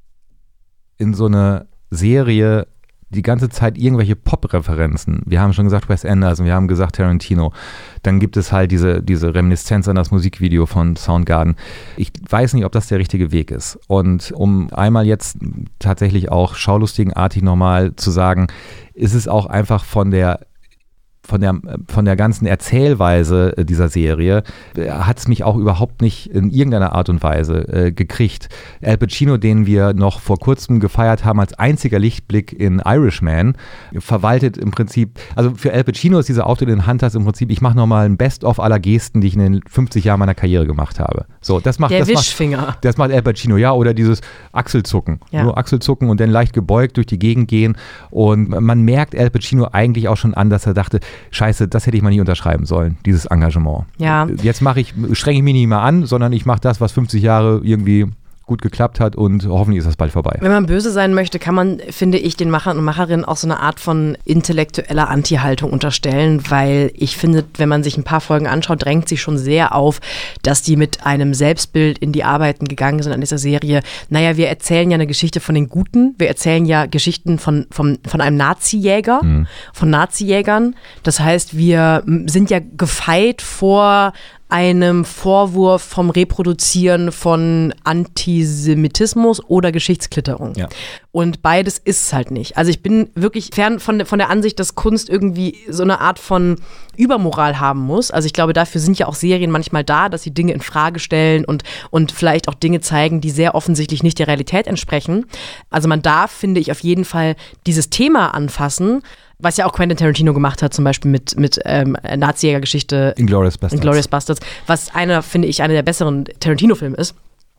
in so eine Serie die ganze Zeit irgendwelche Pop-Referenzen. Wir haben schon gesagt Wes Anderson, wir haben gesagt Tarantino. Dann gibt es halt diese, diese Reminiszenz an das Musikvideo von Soundgarden. Ich weiß nicht, ob das der richtige Weg ist. Und um einmal jetzt tatsächlich auch schaulustigenartig nochmal zu sagen, ist es auch einfach von der Von der, von der ganzen Erzählweise dieser Serie hat es mich auch überhaupt nicht in irgendeiner Art und Weise äh, gekriegt. Al Pacino, den wir noch vor kurzem gefeiert haben als einziger Lichtblick in Irishman, verwaltet im Prinzip, also für Al Pacino ist dieser Auftritt in Hunters im Prinzip, ich mache nochmal ein Best-of aller Gesten, die ich in den fünfzig Jahren meiner Karriere gemacht habe. So, das macht, der das Wischfinger. Macht, das macht Al Pacino, ja, oder dieses Achselzucken. Ja. Nur Achselzucken und dann leicht gebeugt durch die Gegend gehen und man merkt Al Pacino eigentlich auch schon an, dass er dachte, Scheiße, das hätte ich mal nie unterschreiben sollen, dieses Engagement. Ja. Jetzt mache ich, strenge ich mich nicht mehr an, sondern ich mache das, was fünfzig Jahre irgendwie gut geklappt hat und hoffentlich ist das bald vorbei. Wenn man böse sein möchte, kann man, finde ich, den Machern und Macherinnen auch so eine Art von intellektueller Anti-Haltung unterstellen, weil ich finde, wenn man sich ein paar Folgen anschaut, drängt sich schon sehr auf, dass die mit einem Selbstbild in die Arbeiten gegangen sind an dieser Serie. Naja, wir erzählen ja eine Geschichte von den Guten, wir erzählen ja Geschichten von, von, von einem Nazi-Jäger, mhm. von Nazi-Jägern. Das heißt, wir sind ja gefeit vor einem Vorwurf vom Reproduzieren von Antisemitismus oder Geschichtsklitterung. Ja. Und beides ist es halt nicht. Also ich bin wirklich fern von, von der Ansicht, dass Kunst irgendwie so eine Art von Übermoral haben muss. Also ich glaube, dafür sind ja auch Serien manchmal da, dass sie Dinge in Frage stellen und, und vielleicht auch Dinge zeigen, die sehr offensichtlich nicht der Realität entsprechen. Also man darf, finde ich, auf jeden Fall dieses Thema anfassen, was ja auch Quentin Tarantino gemacht hat, zum Beispiel mit, mit ähm, Nazi-Jäger-Geschichte Inglourious Basterds. Inglourious Basterds, was einer, finde ich, einer der besseren Tarantino-Filme ist.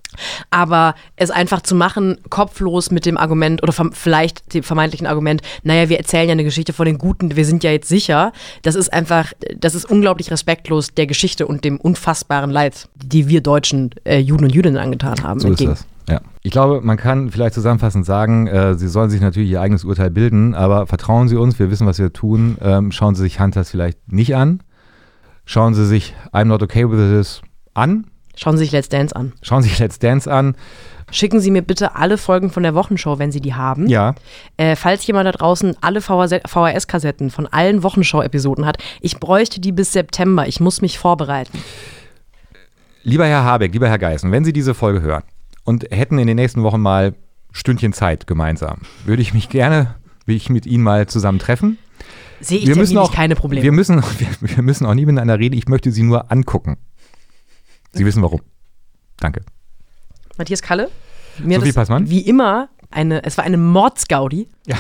Aber es einfach zu machen, kopflos mit dem Argument oder vielleicht dem vermeintlichen Argument, naja, wir erzählen ja eine Geschichte von den Guten, wir sind ja jetzt sicher, das ist einfach, das ist unglaublich respektlos der Geschichte und dem unfassbaren Leid, die wir deutschen äh, Juden und Jüdinnen angetan haben. So ist das. Ja, ich glaube, man kann vielleicht zusammenfassend sagen, äh, Sie sollen sich natürlich Ihr eigenes Urteil bilden, aber vertrauen Sie uns, wir wissen, was wir tun. Ähm, schauen Sie sich Hunters vielleicht nicht an. Schauen Sie sich I'm Not Okay With This an. Schauen Sie sich Let's Dance an. Schauen Sie sich Let's Dance an. Schicken Sie mir bitte alle Folgen von der Wochenshow, wenn Sie die haben. Ja. Äh, falls jemand da draußen alle V H S-Kassetten von allen Wochenshow-Episoden hat, ich bräuchte die bis September. Ich muss mich vorbereiten. Lieber Herr Habeck, lieber Herr Geißen, wenn Sie diese Folge hören und hätten in den nächsten Wochen mal Stündchen Zeit gemeinsam, würde ich mich gerne, will ich mit Ihnen mal zusammen treffen. Sehe ich wir müssen auch, keine Probleme. Wir müssen, wir, wir müssen auch nie miteinander reden, ich möchte Sie nur angucken. Sie wissen warum. Danke. Matthias Kalle, mir Sophie das Passmann. Wie immer, eine, es war eine Mordsgaudi. Ja.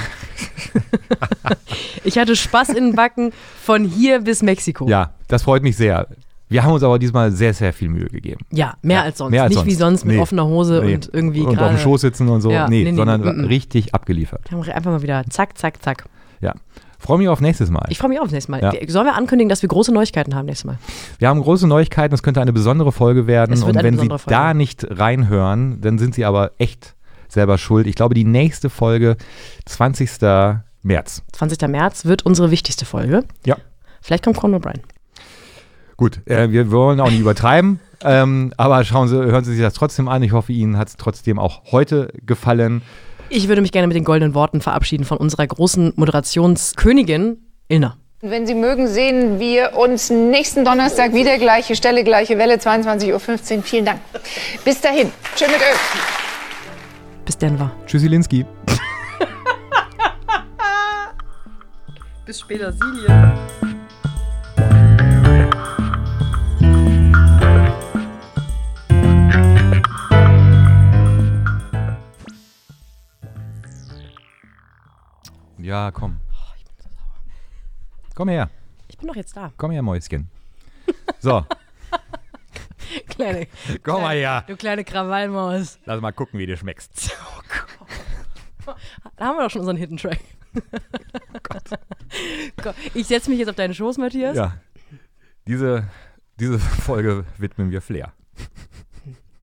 Ich hatte Spaß in den Backen von hier bis Mexiko. Ja, das freut mich sehr. Wir haben uns aber diesmal sehr, sehr viel Mühe gegeben. Ja, mehr ja, als sonst. Mehr als Nicht sonst. wie sonst mit nee. offener Hose nee. und irgendwie Und gerade. auf dem Schoß sitzen und so. Ja, nee, nee, nee, sondern nee, nee. richtig abgeliefert. Wir haben einfach mal wieder zack, zack, zack. Ja. Freue mich auf nächstes Mal. Ich freue mich aufs nächste Mal. Ja. Sollen wir ankündigen, dass wir große Neuigkeiten haben nächstes Mal? Wir haben große Neuigkeiten. Es könnte eine besondere Folge werden. Es wird Und eine wenn Sie besondere Folge. da nicht reinhören, dann sind Sie aber echt selber schuld. Ich glaube, die nächste Folge, zwanzigsten März. zwanzigsten März wird unsere wichtigste Folge. Ja. Vielleicht kommt Conan O'Brien. Gut, äh, wir wollen auch nicht übertreiben, ähm, aber schauen Sie, hören Sie sich das trotzdem an. Ich hoffe, Ihnen hat es trotzdem auch heute gefallen. Ich würde mich gerne mit den goldenen Worten verabschieden von unserer großen Moderationskönigin Ilna. Wenn Sie mögen, sehen wir uns nächsten Donnerstag wieder. Gleiche Stelle, gleiche Welle, zweiundzwanzig Uhr fünfzehn. Vielen Dank. Bis dahin. Tschö mit Ö. Bis Denver. Tschüssi, Linsky. Bis später, Silje. Ja, komm. Komm her. Ich bin doch jetzt da. Komm her, Mäuschen. So. Kleine, Komm mal her. du kleine Krawallmaus. Lass mal gucken, wie du schmeckst. Oh Gott. Da haben wir doch schon unseren Hidden Track. Gott. Ich setze mich jetzt auf deinen Schoß, Matthias. Ja. Diese, diese Folge widmen wir Flair.